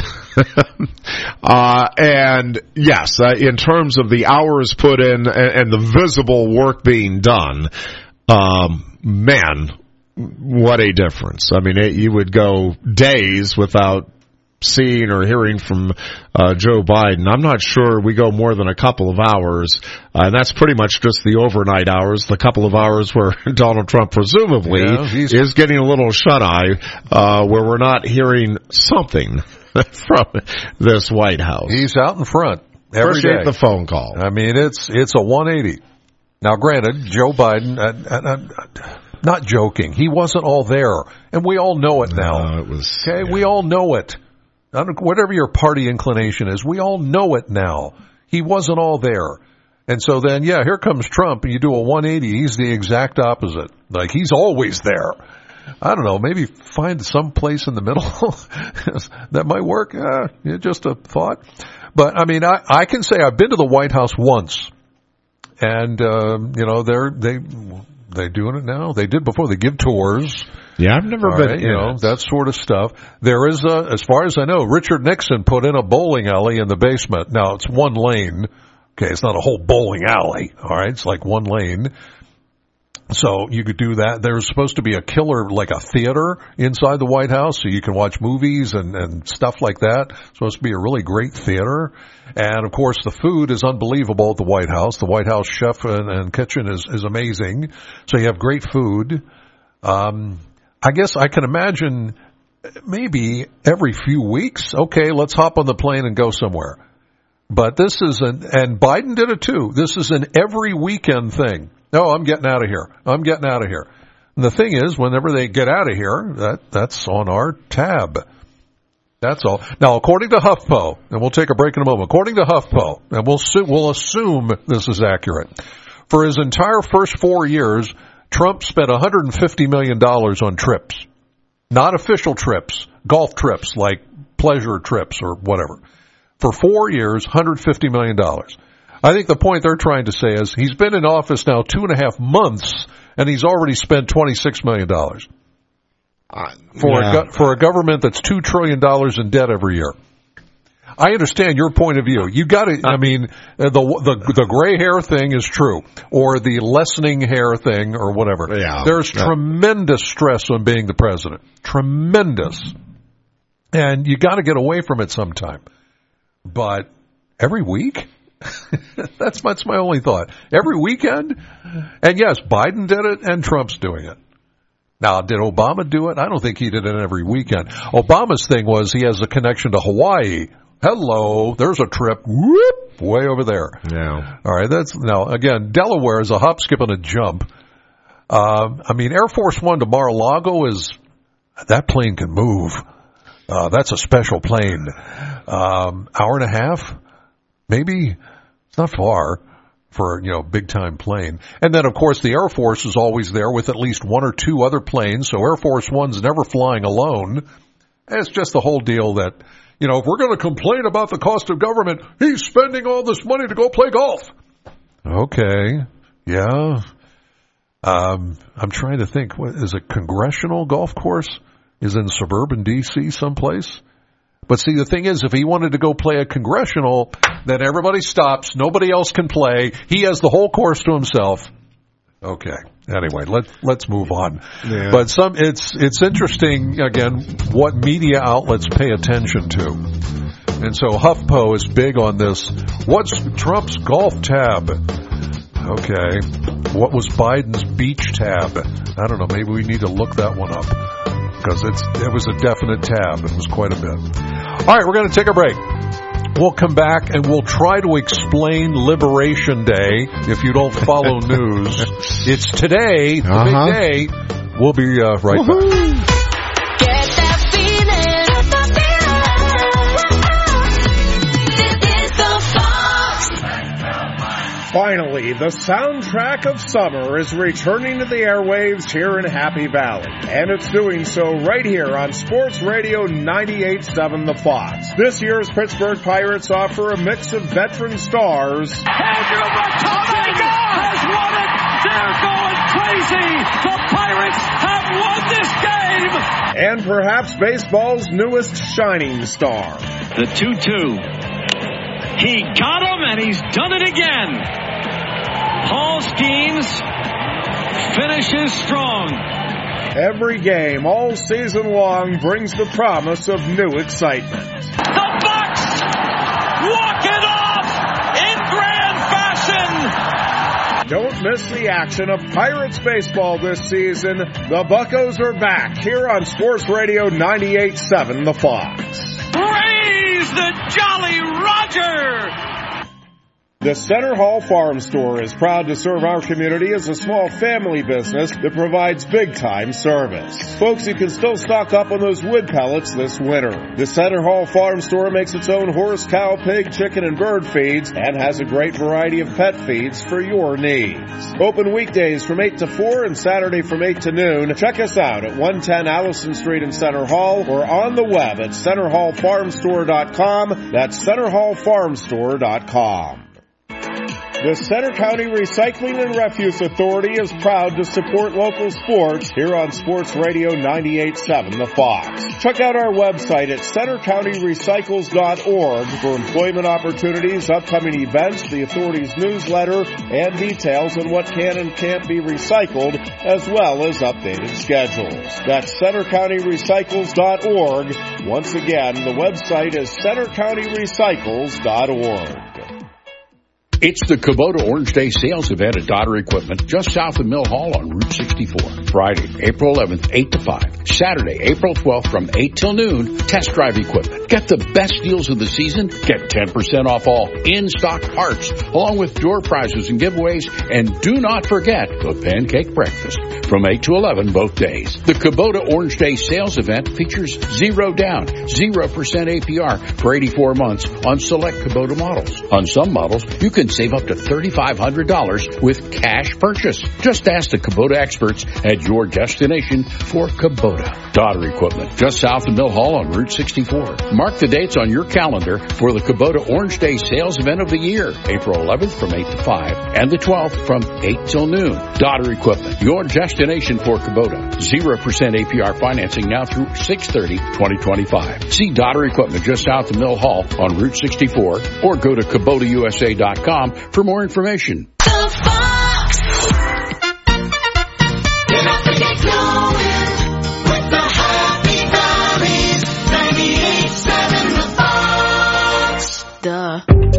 uh, and yes, uh, in terms of the hours put in and, and the visible work being done, um, man, what a difference. I mean, it, you would go days without seeing or hearing from uh, Joe Biden. I'm not sure we go more than a couple of hours, uh, and that's pretty much just the overnight hours, the couple of hours where Donald Trump presumably Yeah, is getting a little shut-eye, uh, where we're not hearing something from this White House. He's out in front every Appreciate day. the phone call. I mean, it's it's a one eighty. Now, granted, Joe Biden, uh, uh, uh, not joking, he wasn't all there, and we all know it now. No, it was, okay, yeah. we all know it. I don't, whatever your party inclination is, we all know it now. He wasn't all there. And so then, yeah, here comes Trump, and you do a one eighty. He's the exact opposite. Like, he's always there. I don't know, maybe find some place in the middle that might work. Uh, yeah, just a thought. But, I mean, I, I can say I've been to the White House once. And, uh, you know, they're, they, they doing it now. They did before. They give tours. Yeah, I've never All been right, in you know, it. that sort of stuff. There is a, as far as I know, Richard Nixon put in a bowling alley in the basement. Now, it's one lane. Okay, it's not a whole bowling alley. All right, it's like one lane. So you could do that. There's supposed to be a killer, like a theater inside the White House, so you can watch movies and, and stuff like that. It's supposed to be a really great theater. And, of course, the food is unbelievable at the White House. The White House chef and, and kitchen is, is amazing. So you have great food. Um, I guess I can imagine maybe every few weeks, okay, let's hop on the plane and go somewhere. But this is an, and Biden did it too, this is an every weekend thing. No, I'm getting out of here. I'm getting out of here. And the thing is, whenever they get out of here, that, that's on our tab. That's all. Now, according to HuffPo, and we'll take a break in a moment, according to HuffPo, and we'll, we'll assume this is accurate, for his entire first four years, Trump spent one hundred fifty million dollars on trips. Not official trips, golf trips, like pleasure trips or whatever. For four years, one hundred fifty million dollars. I think the point they're trying to say is he's been in office now two and a half months, and he's already spent twenty-six million dollars uh, for, yeah. a, go- for a government that's two trillion dollars in debt every year. I understand your point of view. You got to, I mean, the, the the gray hair thing is true, or the lessening hair thing, or whatever. Yeah. There's yeah. tremendous stress on being the president. Tremendous. And you got to get away from it sometime. But every week? that's, that's my only thought. Every weekend? And yes, Biden did it, and Trump's doing it. Now, did Obama do it? I don't think he did it every weekend. Obama's thing was he has a connection to Hawaii. Hello, there's a trip, whoop, way over there. Yeah. All right, that's, now, again, Delaware is a hop, skip, and a jump. Um, I mean, Air Force One to Mar-a-Lago is, that plane can move. Uh, that's a special plane. Um, hour and a half, maybe. It's not far for, you know, big-time plane. And then, of course, the Air Force is always there with at least one or two other planes, so Air Force One's never flying alone. And it's just the whole deal that, you know, if we're going to complain about the cost of government, he's spending all this money to go play golf. Okay, yeah. Um, I'm trying to think. What, is a congressional golf course? Is in suburban D C someplace? But see, the thing is, if he wanted to go play a congressional, then everybody stops. Nobody else can play. He has the whole course to himself. Okay. Anyway, let let's move on. Yeah. But some it's it's interesting again what media outlets pay attention to. And so HuffPo is big on this. What's Trump's golf tab? Okay. What was Biden's beach tab? I don't know, maybe we need to look that one up. Because it's it was a definite tab. It was quite a bit. All right, we're going to take a break. We'll come back and we'll try to explain Liberation Day if you don't follow news. It's today, the uh-huh. big day. We'll be uh, right Woo-hoo. back. Get that feeling. Get that feeling. This is the Fox. Finally, the soundtrack of summer is returning to the airwaves here in Happy Valley. And it's doing so right here on Sports Radio ninety-eight point seven The Fox. This year's Pittsburgh Pirates offer a mix of veteran stars. Andrew McCutcheon has won it. They're going crazy. The Pirates have won this game. And perhaps baseball's newest shining star. The two two. He got him, and he's done it again. Paul Skeens finishes strong. Every game all season long brings the promise of new excitement. The Bucks walk it off in grand fashion. Don't miss the action of Pirates baseball this season. The Buccos are back here on Sports Radio ninety-eight point seven The Fox. Praise the Jolly Roger. The Center Hall Farm Store is proud to serve our community as a small family business that provides big-time service. Folks, you can still stock up on those wood pellets this winter. The Center Hall Farm Store makes its own horse, cow, pig, chicken, and bird feeds and has a great variety of pet feeds for your needs. Open weekdays from eight to four and Saturday from eight to noon. Check us out at one ten Allison Street in Center Hall or on the web at center hall farm store dot com. That's center hall farm store dot com. The Center County Recycling and Refuse Authority is proud to support local sports here on Sports Radio ninety-eight point seven The Fox. Check out our website at center county recycles dot org for employment opportunities, upcoming events, the authority's newsletter, and details on what can and can't be recycled, as well as updated schedules. That's center county recycles dot org. Once again, the website is center county recycles dot org. It's the Kubota Orange Day sales event at Dotter Equipment, just south of Mill Hall on Route sixty-four. Friday, April eleventh, eight to five. Saturday, April twelfth from eight till noon, test drive equipment. Get the best deals of the season. Get ten percent off all in-stock parts, along with door prizes and giveaways. And do not forget the pancake breakfast from eight to eleven both days. The Kubota Orange Day sales event features zero down, zero percent A P R for eighty-four months on select Kubota models. On some models, you can save up to three thousand five hundred dollars with cash purchase. Just ask the Kubota experts at your destination for Kubota. Daughter Equipment, just south of Mill Hall on Route sixty-four. Mark the dates on your calendar for the Kubota Orange Day sales event of the year, April eleventh from eight to five, and the twelfth from eight till noon. Daughter Equipment, your destination for Kubota. zero percent A P R financing now through six thirty twenty twenty-five. See Daughter Equipment just south of Mill Hall on Route sixty-four or go to Kubota U S A dot com for more information. The Fox. Get up and get going with the Happy Valleys. ninety-eight point seven The Fox. Duh.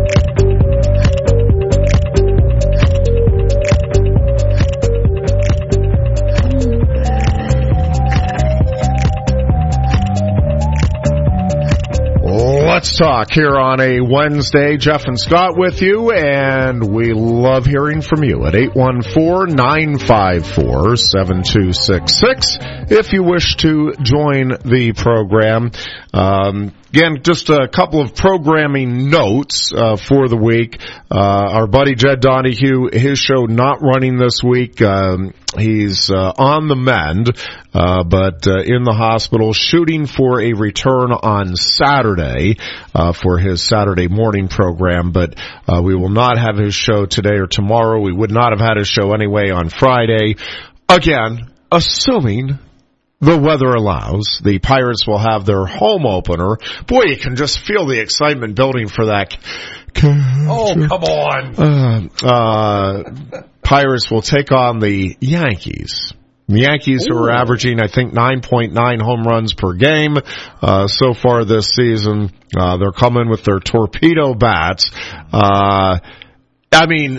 Let's talk here on a Wednesday. Jeff and Scott with you, and we love hearing from you at eight one four, nine five four, seven two six six if you wish to join the program. Um, again, just a couple of programming notes uh, for the week. Uh, our buddy Jed Donahue, his show not running this week. Um, he's uh, on the mend, uh, but uh, in the hospital, shooting for a return on Saturday uh, for his Saturday morning program. But uh, we will not have his show today or tomorrow. We would not have had his show anyway on Friday. Again, assuming the weather allows, the Pirates will have their home opener. Boy, you can just feel the excitement building for that. Oh, come on. Uh, uh, Pirates will take on the Yankees. The Yankees, Ooh. who are averaging, I think, nine point nine home runs per game uh, so far this season. Uh, they're coming with their torpedo bats. Uh, I mean,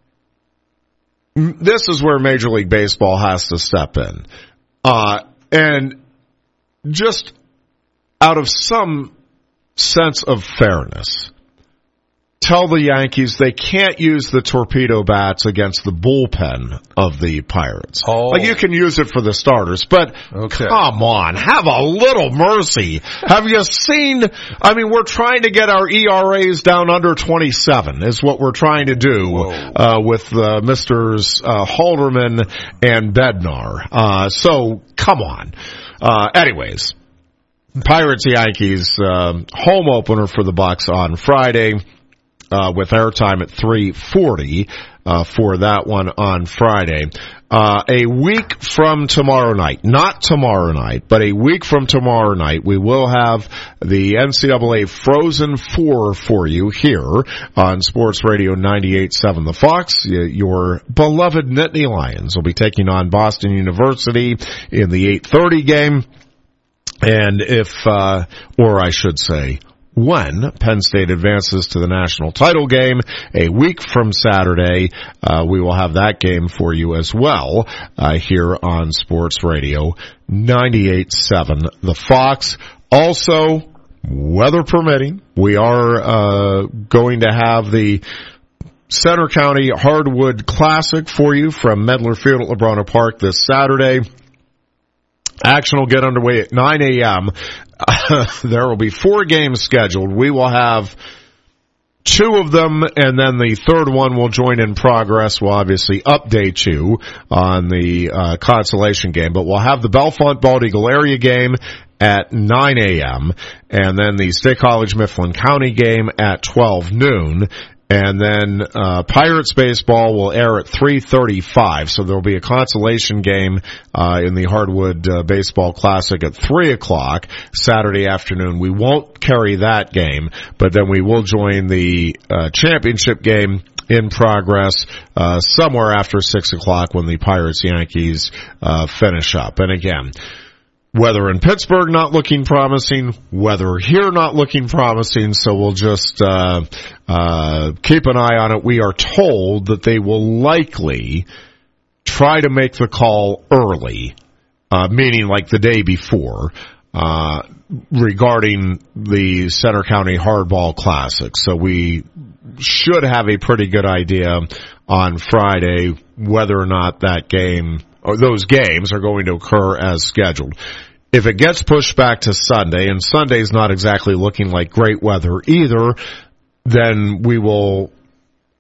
this is where Major League Baseball has to step in. Uh, and just out of some sense of fairness, tell the Yankees they can't use the torpedo bats against the bullpen of the Pirates. Oh. Like, you can use it for the starters, but okay. Come on, have a little mercy. Have you seen, I mean, we're trying to get our E R As down under twenty-seven is what we're trying to do uh, with uh, Misters uh, Halderman and Bednar. Uh, so, come on. Uh, anyways, Pirates Yankees um, home opener for the Bucks on Friday. Uh, with airtime at three forty uh, for that one on Friday. Uh, a week from tomorrow night, not tomorrow night, but a week from tomorrow night, we will have the N C double A Frozen Four for you here on Sports Radio ninety-eight point seven The Fox. Your beloved Nittany Lions will be taking on Boston University in the eight thirty game. And if, uh, or I should say, when Penn State advances to the national title game a week from Saturday, uh, we will have that game for you as well uh, here on Sports Radio ninety-eight point seven The Fox. Also, weather permitting, we are uh, going to have the Center County Hardwood Classic for you from Medler Field at LeBron Park this Saturday. Action will get underway at nine a.m. Uh, there will be four games scheduled. We will have two of them, and then the third one will join in progress. We'll obviously update you on the uh, consolation game, but we'll have the Bellefonte Bald Eagle area game at nine a.m., and then the State College Mifflin County game at twelve noon. And then uh Pirates baseball will air at three thirty-five, so there will be a consolation game uh in the Hardwood uh, Baseball Classic at three o'clock Saturday afternoon. We won't carry that game, but then we will join the uh championship game in progress uh somewhere after six o'clock when the Pirates-Yankees uh finish up. And again, weather in Pittsburgh not looking promising, weather here not looking promising, so we'll just uh uh keep an eye on it. We are told that they will likely try to make the call early, uh meaning like the day before, uh regarding the Center County Hardball Classic. So we should have a pretty good idea on Friday whether or not that game or those games are going to occur as scheduled. If it gets pushed back to Sunday, and Sunday's not exactly looking like great weather either, then we will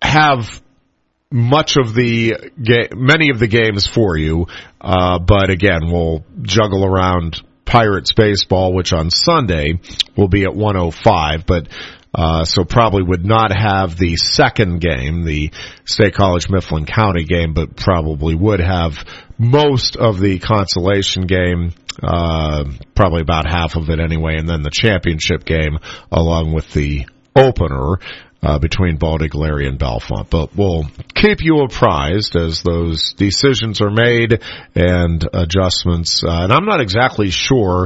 have much of the ga- many of the games for you, uh, but again, we'll juggle around Pirates baseball, which on Sunday will be at one oh five, but uh, so probably would not have the second game, the State College Mifflin County game, but probably would have most of the consolation game, uh, probably about half of it anyway, and then the championship game along with the opener uh, between Baldy, Galarian, and Bellefonte. But we'll keep you apprised as those decisions are made and adjustments. Uh, and I'm not exactly sure.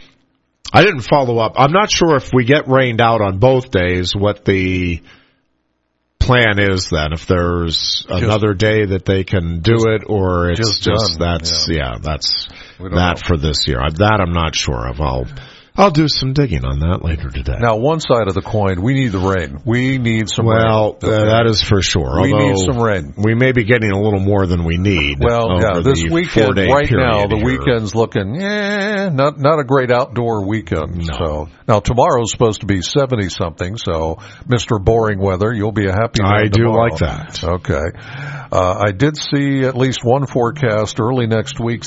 I didn't follow up. I'm not sure if we get rained out on both days, what the plan is then, if there's just another day that they can do just, it, or it's just, just done. that's, yeah, yeah that's that know. for this year. That I'm not sure of. I'll, I'll do some digging on that later today. Now, one side of the coin, we need the rain. We need some well, rain. Well, uh, that is for sure. We Although need some rain. We may be getting a little more than we need. Well, yeah, this weekend, right now, the here. weekend's looking, eh, not, not a great outdoor weekend. No. So, now tomorrow's supposed to be seventy something, so Mister Boring Weather, you'll be a happy man I do tomorrow. like that. Okay. Uh, I did see at least one forecast early next week.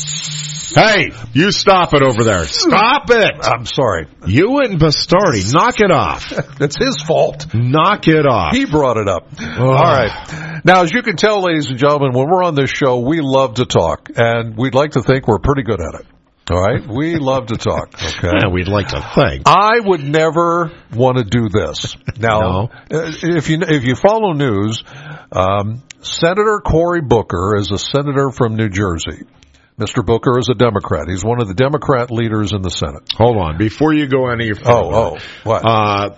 Hey, you stop it over there. Stop it. I'm sorry. You and Bastardi, knock it off. It's his fault. Knock it off. He brought it up. Oh. All right. Now, as you can tell, ladies and gentlemen, when we're on this show, we love to talk, and we'd like to think we're pretty good at it. All right? We love to talk. Okay. Yeah, we'd like to think. I would never want to do this. Now, no. if you if you follow news, um, Senator Cory Booker is a senator from New Jersey. Mister Booker is a Democrat. He's one of the Democrat leaders in the Senate. Hold on. Before you go any further. Oh, oh, what? Uh,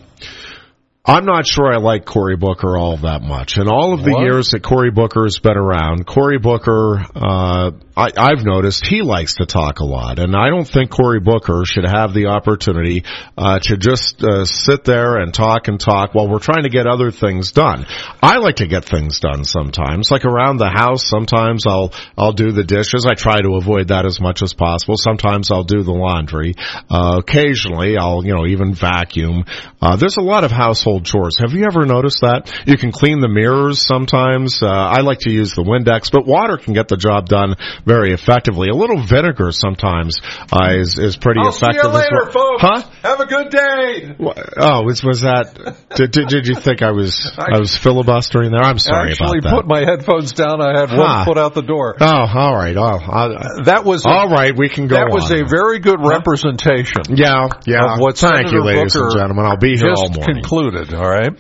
I'm not sure I like Cory Booker all that much. In all of the what? years that Cory Booker has been around, Cory Booker, uh, I, I've noticed he likes to talk a lot. And I don't think Cory Booker should have the opportunity uh, to just uh, sit there and talk and talk while we're trying to get other things done. I like to get things done sometimes. Like around the house, sometimes I'll I'll do the dishes. I try to avoid that as much as possible. Sometimes I'll do the laundry. Uh, occasionally, I'll, you know, even vacuum. Uh, there's a lot of household chores. Have you ever noticed that? You can clean the mirrors sometimes. Uh, I like to use the Windex, but water can get the job done very effectively. A little vinegar sometimes uh, is, is pretty I'll effective. See you later, as well. folks. Huh? Have a good day. Oh, was, was that? Did, did, did you think I was I was filibustering there? I'm sorry Actually about that. Put my headphones down. I had huh. one foot out the door. Oh, all right. Oh, uh, that was a, all right. We can go. That was on. a very good representation. Yeah, yeah. Of what Thank Senator you, ladies Booker and gentlemen. I'll be here just all morning. Concluded. All right.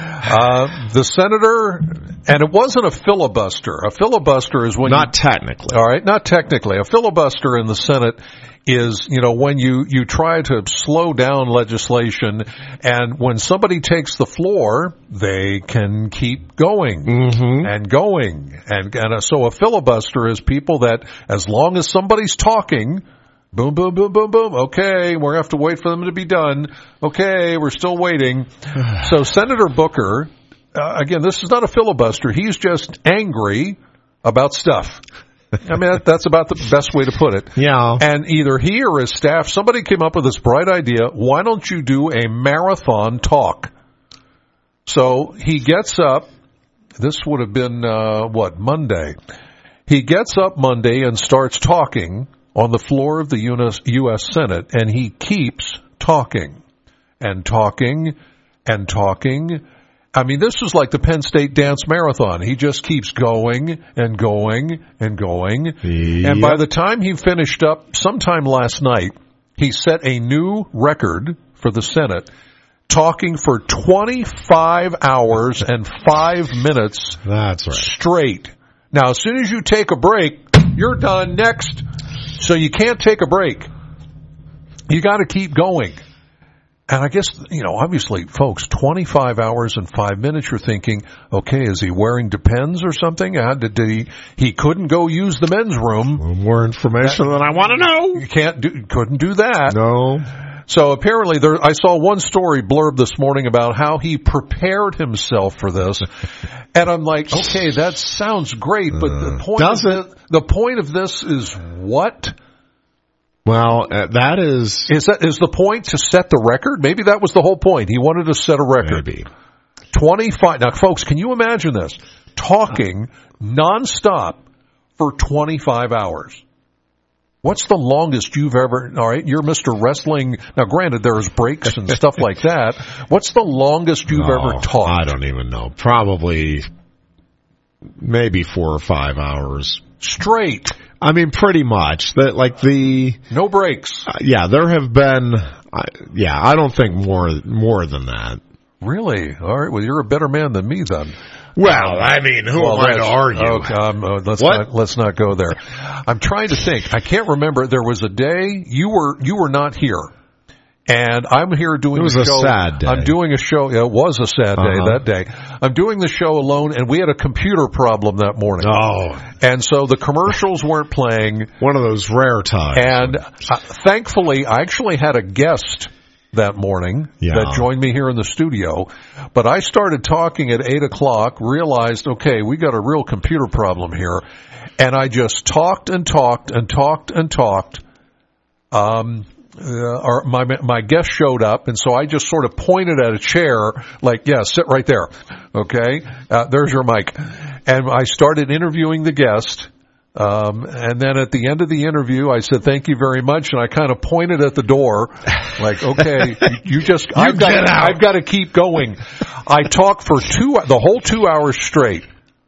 Uh, the senator, and it wasn't a filibuster. A filibuster is when not you, technically. All right, not technically. A filibuster in the Senate is, you know, when you, you try to slow down legislation, and when somebody takes the floor, they can keep going mm-hmm. and going. And, and uh, so a filibuster is people that, as long as somebody's talking, boom, boom, boom, boom, boom. Okay, we're going to have to wait for them to be done. Okay, we're still waiting. So Senator Booker, uh, again, this is not a filibuster. He's just angry about stuff. I mean, that, that's about the best way to put it. Yeah. And either he or his staff, somebody came up with this bright idea, why don't you do a marathon talk? So he gets up, this would have been, uh, what, Monday. He gets up Monday and starts talking on the floor of the U S Senate, and he keeps talking and talking and talking. I mean, this is like the Penn State dance marathon. He just keeps going and going and going. Yep. And by the time he finished up sometime last night, he set a new record for the Senate, talking for twenty-five hours and five minutes That's right. straight. Now, as soon as you take a break, you're done. Next. So you can't take a break. You got to keep going. And I guess, you know, obviously, folks, twenty-five hours and five minutes, you're thinking, okay, is he wearing Depends or something? Uh, did, did he, he couldn't go use the men's room. More information that, than I want to know. You can't do, couldn't do that. No. So apparently there, I saw one story blurb this morning about how he prepared himself for this. And I'm like, okay, that sounds great, but the point, Does of it? This, the point of this is what? Well, uh, that is... Is that is the point to set the record? Maybe that was the whole point. He wanted to set a record. Maybe. twenty-five. Now, folks, can you imagine this? Talking nonstop for twenty-five hours. What's the longest you've ever, all right, you're Mister Wrestling. Now, granted, there's breaks and stuff like that. What's the longest you've No, ever talked? I don't even know. Probably maybe four or five hours. Straight. I mean, pretty much. That like the no breaks. Uh, yeah, there have been. Uh, yeah, I don't think more more than that. Really? All right. Well, you're a better man than me then. Well, I mean, who well, am I to argue? Okay, um, uh, let's What? not let's not go there. I'm trying to think. I can't remember. There was a day you were you were not here, and I'm here doing It was a a show. sad day. I'm doing a show. Yeah, it was a sad day Uh-huh. that day. I'm doing the show alone, and we had a computer problem that morning. Oh, and so the commercials weren't playing. One of those rare times. And uh, thankfully, I actually had a guest that morning Yeah. that joined me here in the studio. But I started talking at eight o'clock, realized, okay, we got a real computer problem here. And I just talked and talked and talked and talked. Um, uh, our, my, my guest showed up, and so I just sort of pointed at a chair, like, yeah, sit right there. Okay? Uh, there's your mic. And I started interviewing the guest. Um, and then at the end of the interview, I said, thank you very much. And I kind of pointed at the door, like, okay, you, you just, You I've got, get out. I've got to keep going. I talked for two, the whole two hours straight.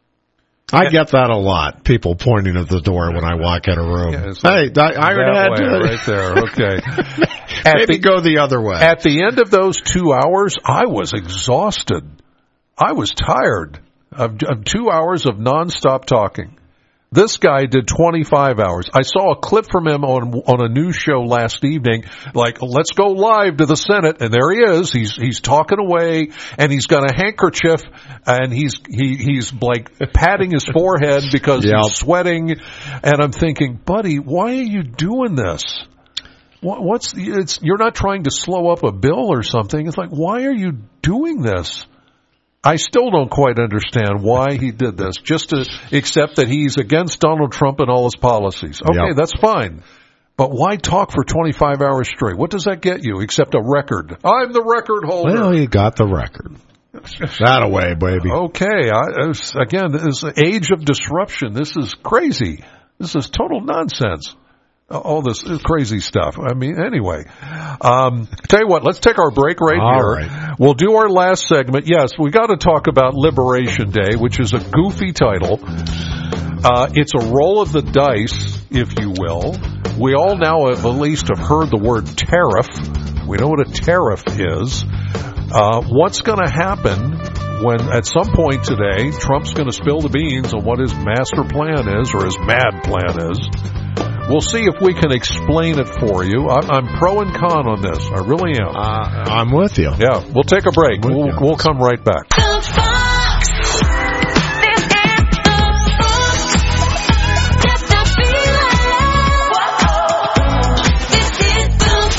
I get that a lot. People pointing at the door when I walk in a room. Yeah, it's hey, like I, Iron that Head. way, right there. Okay. At Maybe the, go the other way. At the end of those two hours, I was exhausted. I was tired of, of two hours of nonstop talking. This guy did twenty-five hours. I saw a clip from him on on a news show last evening, like, let's go live to the Senate, and there he is. He's he's talking away, and he's got a handkerchief, and he's he he's like patting his forehead because Yep. he's sweating, and I'm thinking, buddy, why are you doing this? What, what's the, it's you're not trying to slow up a bill or something. It's like, why are you doing this? I still don't quite understand why he did this, just to accept that he's against Donald Trump and all his policies. Okay, Yep. that's fine. But why talk for twenty-five hours straight? What does that get you except a record? I'm the record holder. Well, you got the record. That away, baby. Okay, I, it's- again, this is an age of disruption. This is crazy. This is total nonsense. All this crazy stuff. I mean, anyway. Um, tell you what, let's take our break right All here. right. We'll do our last segment. Yes, we got to talk about Liberation Day, which is a goofy title. Uh, it's a roll of the dice, if you will. We all now have at least have heard the word tariff. We know what a tariff is. Uh, what's going to happen when at some point today Trump's going to spill the beans on what his master plan is or his mad plan is? We'll see if we can explain it for you. I'm, I'm pro and con on this. I really am. Uh, I'm with you. Yeah, we'll take a break. With We'll, you. we'll come right back. The Fox. This is the Fox. Get the feeling. Whoa. This is the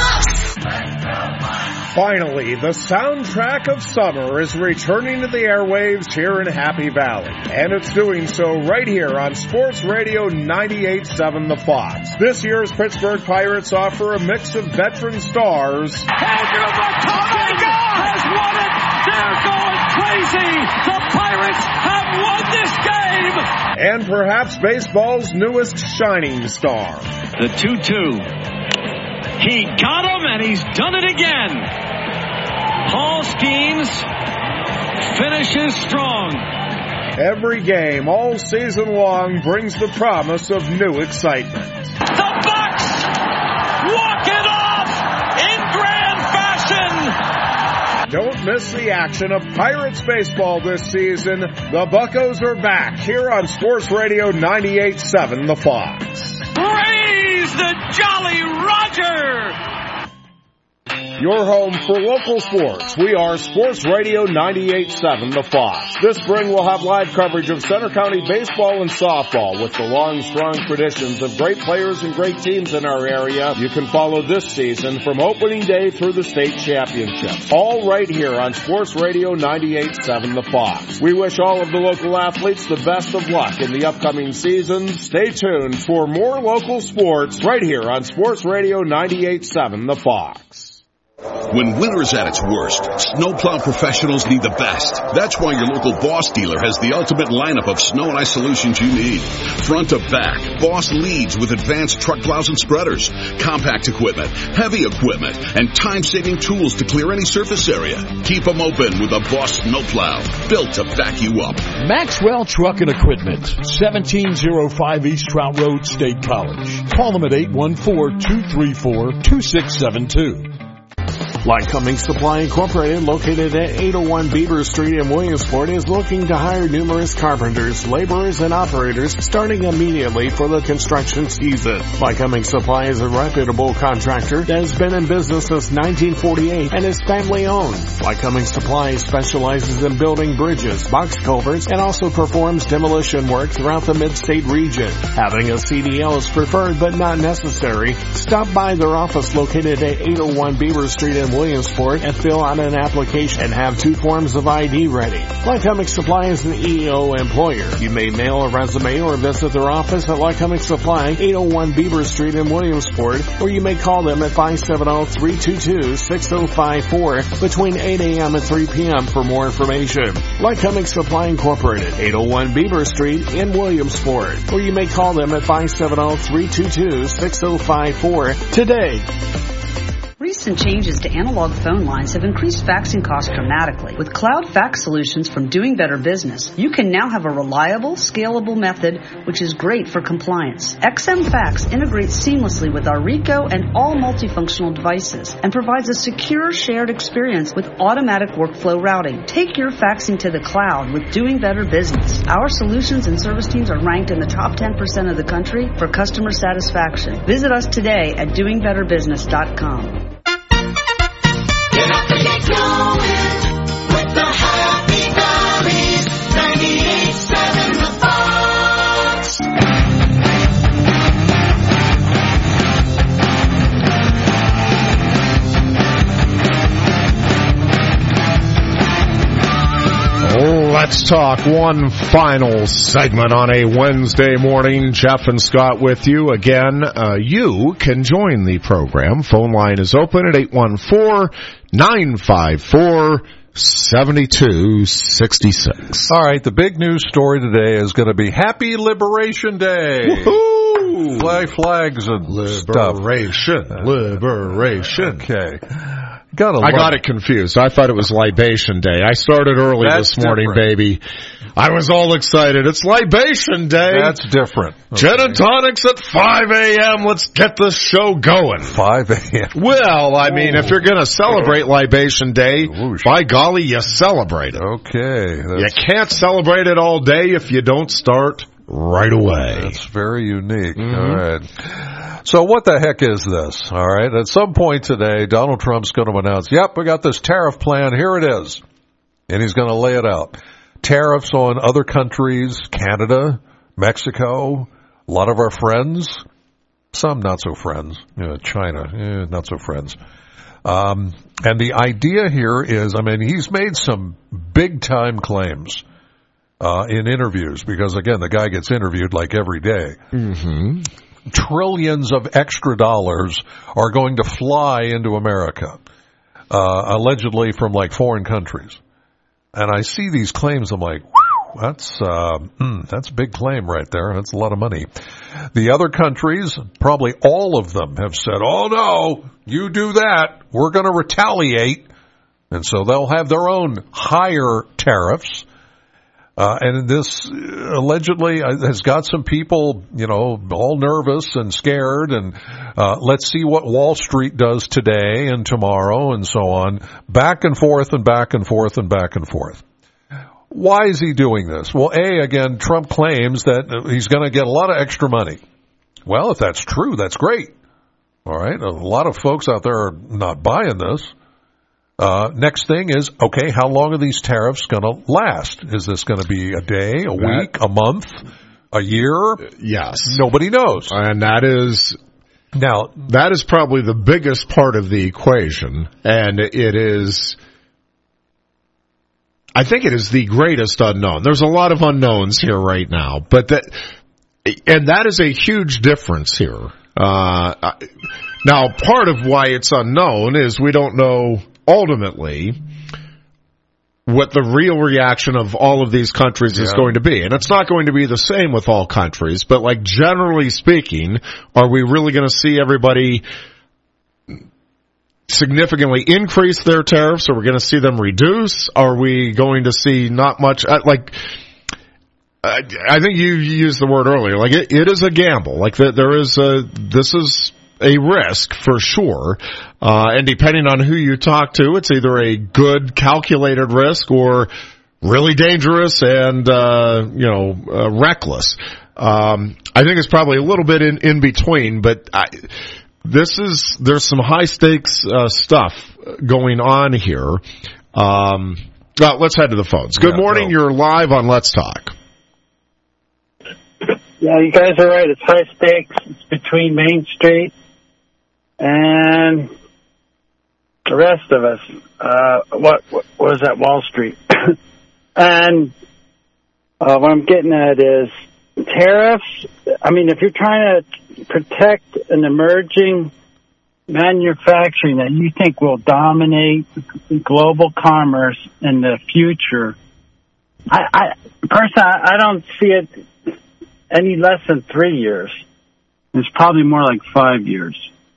Fox. Finally, the soundtrack of summer is returning to the airwaves here in Happy Valley. And it's doing so right here on Sports Radio ninety-eight point seven The Fox. This year's Pittsburgh Pirates offer a mix of veteran stars Andrew McCutcheon has won it. They're going crazy. The Pirates have won this game. and perhaps baseball's newest shining star. The two two. He got him, and he's done it again. Paul Skeens finishes strong. Every game all season long brings the promise of new excitement. The Bucks walk it off in grand fashion. Don't miss the action of Pirates baseball this season. The Buccos are back here on Sports Radio ninety-eight point seven The Fox. Praise the Jolly Roger. Your home for local sports. We are Sports Radio ninety-eight point seven The Fox. This spring we'll have live coverage of Center County baseball and softball with the long, strong traditions of great players and great teams in our area. You can follow this season from opening day through the state championships. All right here on Sports Radio ninety-eight point seven The Fox. We wish all of the local athletes the best of luck in the upcoming season. Stay tuned for more local sports right here on Sports Radio ninety-eight point seven The Fox. When winter's at its worst, snowplow professionals need the best. That's why your local Boss dealer has the ultimate lineup of snow and ice solutions you need. Front to back, Boss leads with advanced truck plows and spreaders, compact equipment, heavy equipment, and time-saving tools to clear any surface area. Keep them open with a Boss snowplow, built to back you up. Maxwell Truck and Equipment, seventeen oh five East Trout Road, State College. Call them at eight one four, two three four, two six seven two. Lycoming Supply Incorporated, located at eight oh one Beaver Street in Williamsport, is looking to hire numerous carpenters, laborers, and operators starting immediately for the construction season. Lycoming Supply is a reputable contractor that has been in business since nineteen forty-eight and is family-owned. Lycoming Supply specializes in building bridges, box culverts, and also performs demolition work throughout the mid-state region. Having a C D L is preferred but not necessary. Stop by their office located at eight oh one Beaver Street in Williamsport and fill out an application and have two forms of I D ready. Lycoming Supply is an E O employer. You may mail a resume or visit their office at Lycoming Supply, eight oh one Beaver Street in Williamsport, or you may call them at five seven zero, three two two, six zero five four between eight a.m. and three p.m. for more information. Lycoming Supply Incorporated, eight oh one Beaver Street in Williamsport, or you may call them at five seven zero, three two two, six zero five four today. Recent changes to analog phone lines have increased faxing costs dramatically. With cloud fax solutions from Doing Better Business, you can now have a reliable, scalable method, which is great for compliance. X M Fax integrates seamlessly with our Rico and all multifunctional devices and provides a secure shared experience with automatic workflow routing. Take your faxing to the cloud with Doing Better Business. Our solutions and service teams are ranked in the top ten percent of the country for customer satisfaction. Visit us today at doing better business dot com. Get up and get going with the Happy Valleys, ninety-eight seven The Fox. Let's talk one final segment on a Wednesday morning. Jeff and Scott with you. Again, uh, you can join the program. Phone line is open at eight one four, nine five four, seven two six six. All right, the big news story today is going to be Happy Liberation Day. Woohoo! Fly flags and Liberation. stuff. Liberation. Okay. Gotta I got it confused. I thought it was Libation Day. I started early That's this morning, different. baby. I was all excited. It's Libation Day. That's different. Okay. Gin and tonics at five a.m. Let's get this show going. five a.m. Well, I mean, if you're going to celebrate Libation Day, Whoosh. by golly, you celebrate it. Okay. You can't celebrate it all day if you don't start right away. That's very unique. Mm-hmm. All right. So what the heck is this? All right. At some point today, Donald Trump's going to announce, yep, we got this tariff plan. Here it is. And he's going to lay it out. Tariffs on other countries, Canada, Mexico, a lot of our friends, some not so friends, you know, China, eh, not so friends. Um, and the idea here is, I mean, he's made some big time claims uh, in interviews because, again, the guy gets interviewed like every day. Mm-hmm. Trillions of extra dollars are going to fly into America, uh, allegedly from like foreign countries. And I see these claims, I'm like, whew, that's, uh, mm, that's a big claim right there. That's a lot of money. The other countries, probably all of them have said, oh no, you do that, we're going to retaliate. And so they'll have their own higher tariffs. Uh, and this uh, allegedly has got some people, you know, all nervous and scared. And uh, let's see what Wall Street does today and tomorrow and so on. Back and forth and back and forth and back and forth. Why is he doing this? Well, A, again, Trump claims that he's going to get a lot of extra money. Well, if that's true, that's great. All right. A lot of folks out there are not buying this. Uh, next thing is, okay, how long are these tariffs going to last? Is this going to be a day, a That, week, a month, a year? Yes. Nobody knows. And that is, now, that is probably the biggest part of the equation. And it is, I think it is the greatest unknown. There's a lot of unknowns here right now, but that, and that is a huge difference here. Uh, Now, part of why it's unknown is we don't know ultimately what the real reaction of all of these countries yeah. is going to be. And it's not going to be the same with all countries, but like generally speaking, are we really going to see everybody significantly increase their tariffs? Are we going to see them reduce? Are we going to see not much, like, I, I think you used the word earlier, like it, it is a gamble. Like there is a, this is a risk for sure. Uh, and depending on who you talk to, it's either a good calculated risk or really dangerous and, uh, you know, uh, reckless. Um, I think it's probably a little bit in, in between, but I, this is, there's some high stakes, uh, stuff going on here. Um, well, let's head to the phones. Good yeah, morning. No. You're live on Let's Talk. Yeah, you guys are right. It's high stakes. It's between Main Street and the rest of us. Uh, what, what was that? Wall Street. And uh, what I'm getting at is tariffs. I mean, if you're trying to protect an emerging manufacturing that you think will dominate global commerce in the future, I, I personally, I don't see it any less than three years. It's probably more like five years.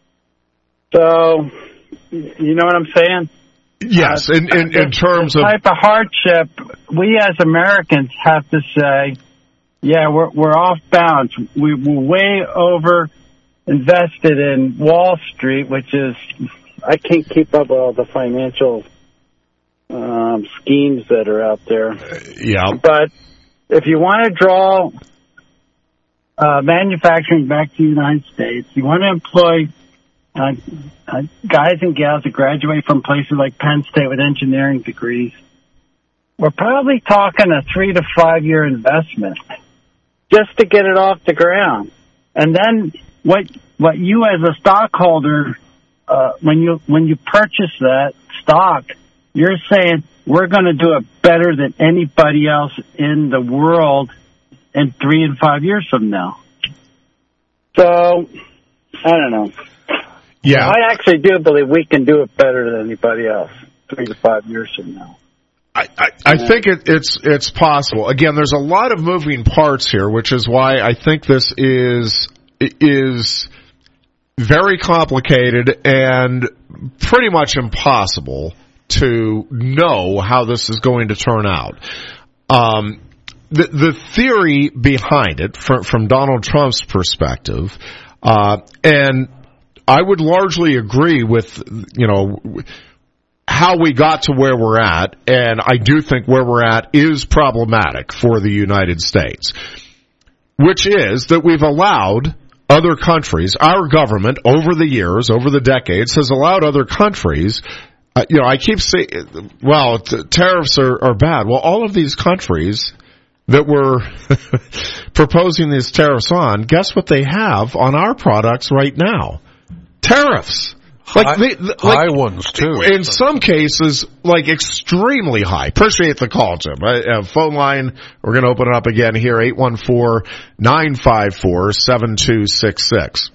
So, you know what I'm saying? Yes, uh, in, in, in terms the of... type of hardship, we as Americans have to say, yeah, we're, we're off balance. We, we're way over invested in Wall Street, which is, I can't keep up with all the financial um, schemes that are out there. Uh, yeah. But if you want to draw uh, manufacturing back to the United States, you want to employ Uh, uh, guys and gals that graduate from places like Penn State with engineering degrees, we're probably talking a three to five year investment just to get it off the ground. And then what what you as a stockholder, uh, when you when you purchase that stock, you're saying we're going to do it better than anybody else in the world in three and five years from now. So I don't know. Yeah, I actually do believe we can do it better than anybody else three to five years from now. I, I, I think it, it's it's possible. Again, there's a lot of moving parts here, which is why I think this is is very complicated and pretty much impossible to know how this is going to turn out. Um, the the theory behind it, from from Donald Trump's perspective, uh, and I would largely agree with, you know, how we got to where we're at, and I do think where we're at is problematic for the United States, which is that we've allowed other countries, our government over the years, over the decades, has allowed other countries, uh, you know, I keep saying, well, t- tariffs are, are bad. Well, all of these countries that we're proposing these tariffs on, guess what they have on our products right now? Tariffs. Like, high, they, like high ones, too. In some cases, like, extremely high. Appreciate the call, Jim. Uh, phone line, we're going to open it up again here, eight one four, nine five four, seven two six six.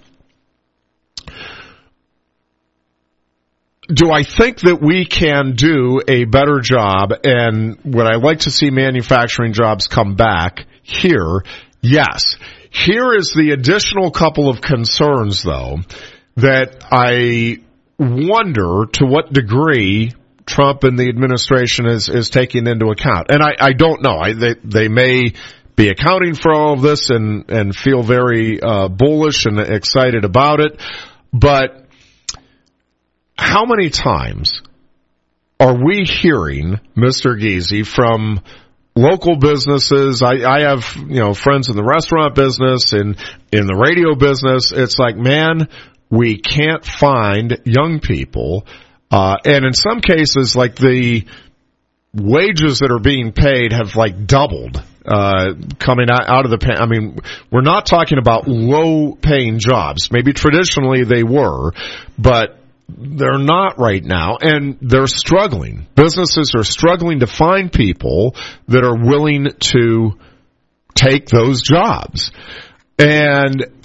Do I think that we can do a better job, and would I like to see manufacturing jobs come back here? Yes. Here is the additional couple of concerns, though, that I wonder to what degree Trump and the administration is, is taking into account. And I, I don't know. I, they, they may be accounting for all of this and, and feel very uh, bullish and excited about it. But how many times are we hearing, Mister Giese, from local businesses? I, I have, you know, friends in the restaurant business and in the radio business. It's like, man, we can't find young people, uh, and in some cases, like, the wages that are being paid have, like, doubled, uh, coming out, out of the, pa- I mean, we're not talking about low-paying jobs. Maybe traditionally they were, but they're not right now, and they're struggling. Businesses are struggling to find people that are willing to take those jobs. And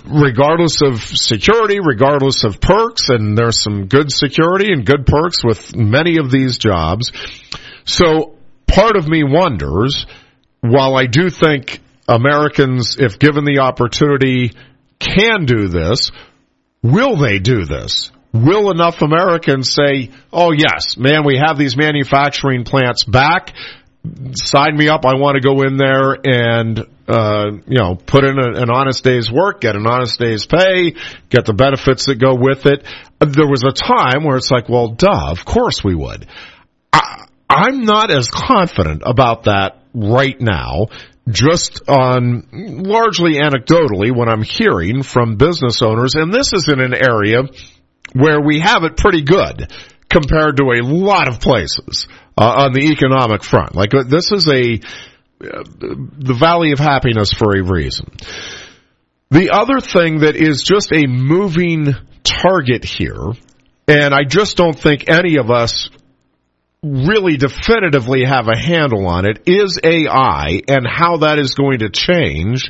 regardless of security, regardless of perks, and there's some good security and good perks with many of these jobs. So part of me wonders, while I do think Americans, if given the opportunity, can do this, will they do this? Will enough Americans say, oh yes, man, we have these manufacturing plants back, sign me up, I want to go in there and, uh, you know, put in a, an honest day's work, get an honest day's pay, get the benefits that go with it. There was a time where it's like, well, duh, of course we would. I, I'm not as confident about that right now, just on largely anecdotally when I'm hearing from business owners, and this is in an area where we have it pretty good compared to a lot of places uh, on the economic front. Like, this is a uh, the Valley of Happiness for a reason. The other thing that is just a moving target here, and I just don't think any of us really definitively have a handle on it, is A I and how that is going to change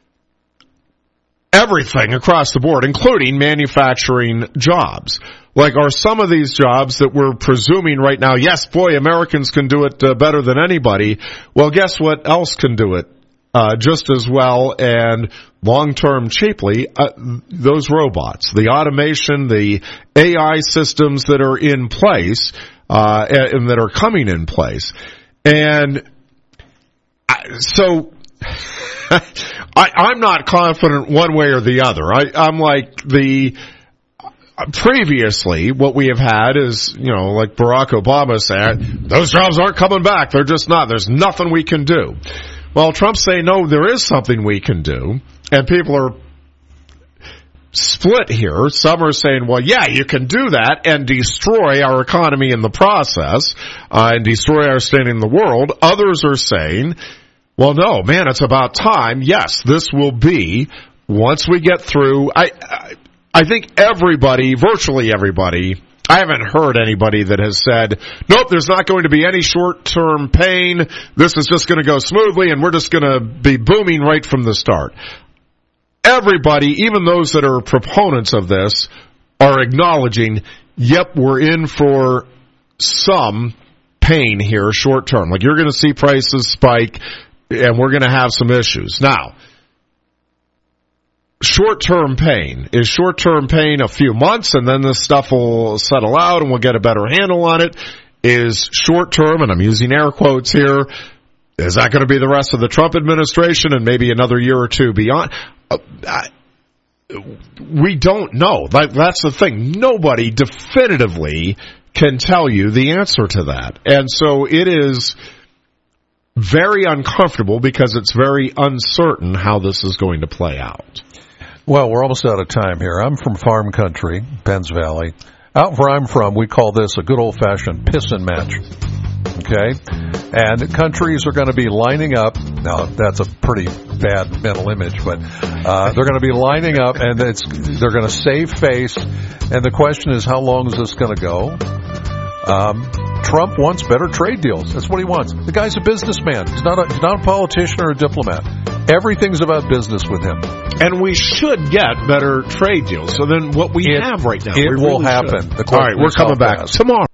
everything across the board, including manufacturing jobs. Like, are some of these jobs that we're presuming right now, yes, boy, Americans can do it uh, better than anybody. Well, guess what else can do it uh, just as well and long-term cheaply? Uh, those robots, the automation, the A I systems that are in place uh, and that are coming in place. And I, so I, I'm not confident one way or the other. I, I'm like the previously what we have had is, you know, like Barack Obama said, those jobs aren't coming back. They're just not. There's nothing we can do. Well, Trump's saying, no, there is something we can do. And people are split here. Some are saying, well, yeah, you can do that and destroy our economy in the process uh, and destroy our standing in the world. Others are saying, well, no, man, it's about time. Yes, this will be, once we get through, I, I, I think everybody, virtually everybody, I haven't heard anybody that has said, nope, there's not going to be any short-term pain. This is just going to go smoothly and we're just going to be booming right from the start. Everybody, even those that are proponents of this, are acknowledging, yep, we're in for some pain here short-term. Like, you're going to see prices spike and we're going to have some issues. Now, short-term pain. Is short-term pain a few months and then this stuff will settle out and we'll get a better handle on it? Is short-term, and I'm using air quotes here, is that going to be the rest of the Trump administration and maybe another year or two beyond? Uh, I, we don't know. That, that's the thing. Nobody definitively can tell you the answer to that. And so it is very uncomfortable because it's very uncertain how this is going to play out. Well, we're almost out of time here. I'm from farm country, Penns Valley. Out where I'm from, we call this a good old-fashioned piss and match. Okay? And countries are going to be lining up. Now, that's a pretty bad mental image, but uh, they're going to be lining up, and it's they're going to save face. And the question is, how long is this going to go? Um, Trump wants better trade deals. That's what he wants. The guy's a businessman. He's not a, he's not a politician or a diplomat. Everything's about business with him. And we should get better trade deals. So then what we it, have right now, it we will really happen. All right, we're coming back fast. tomorrow.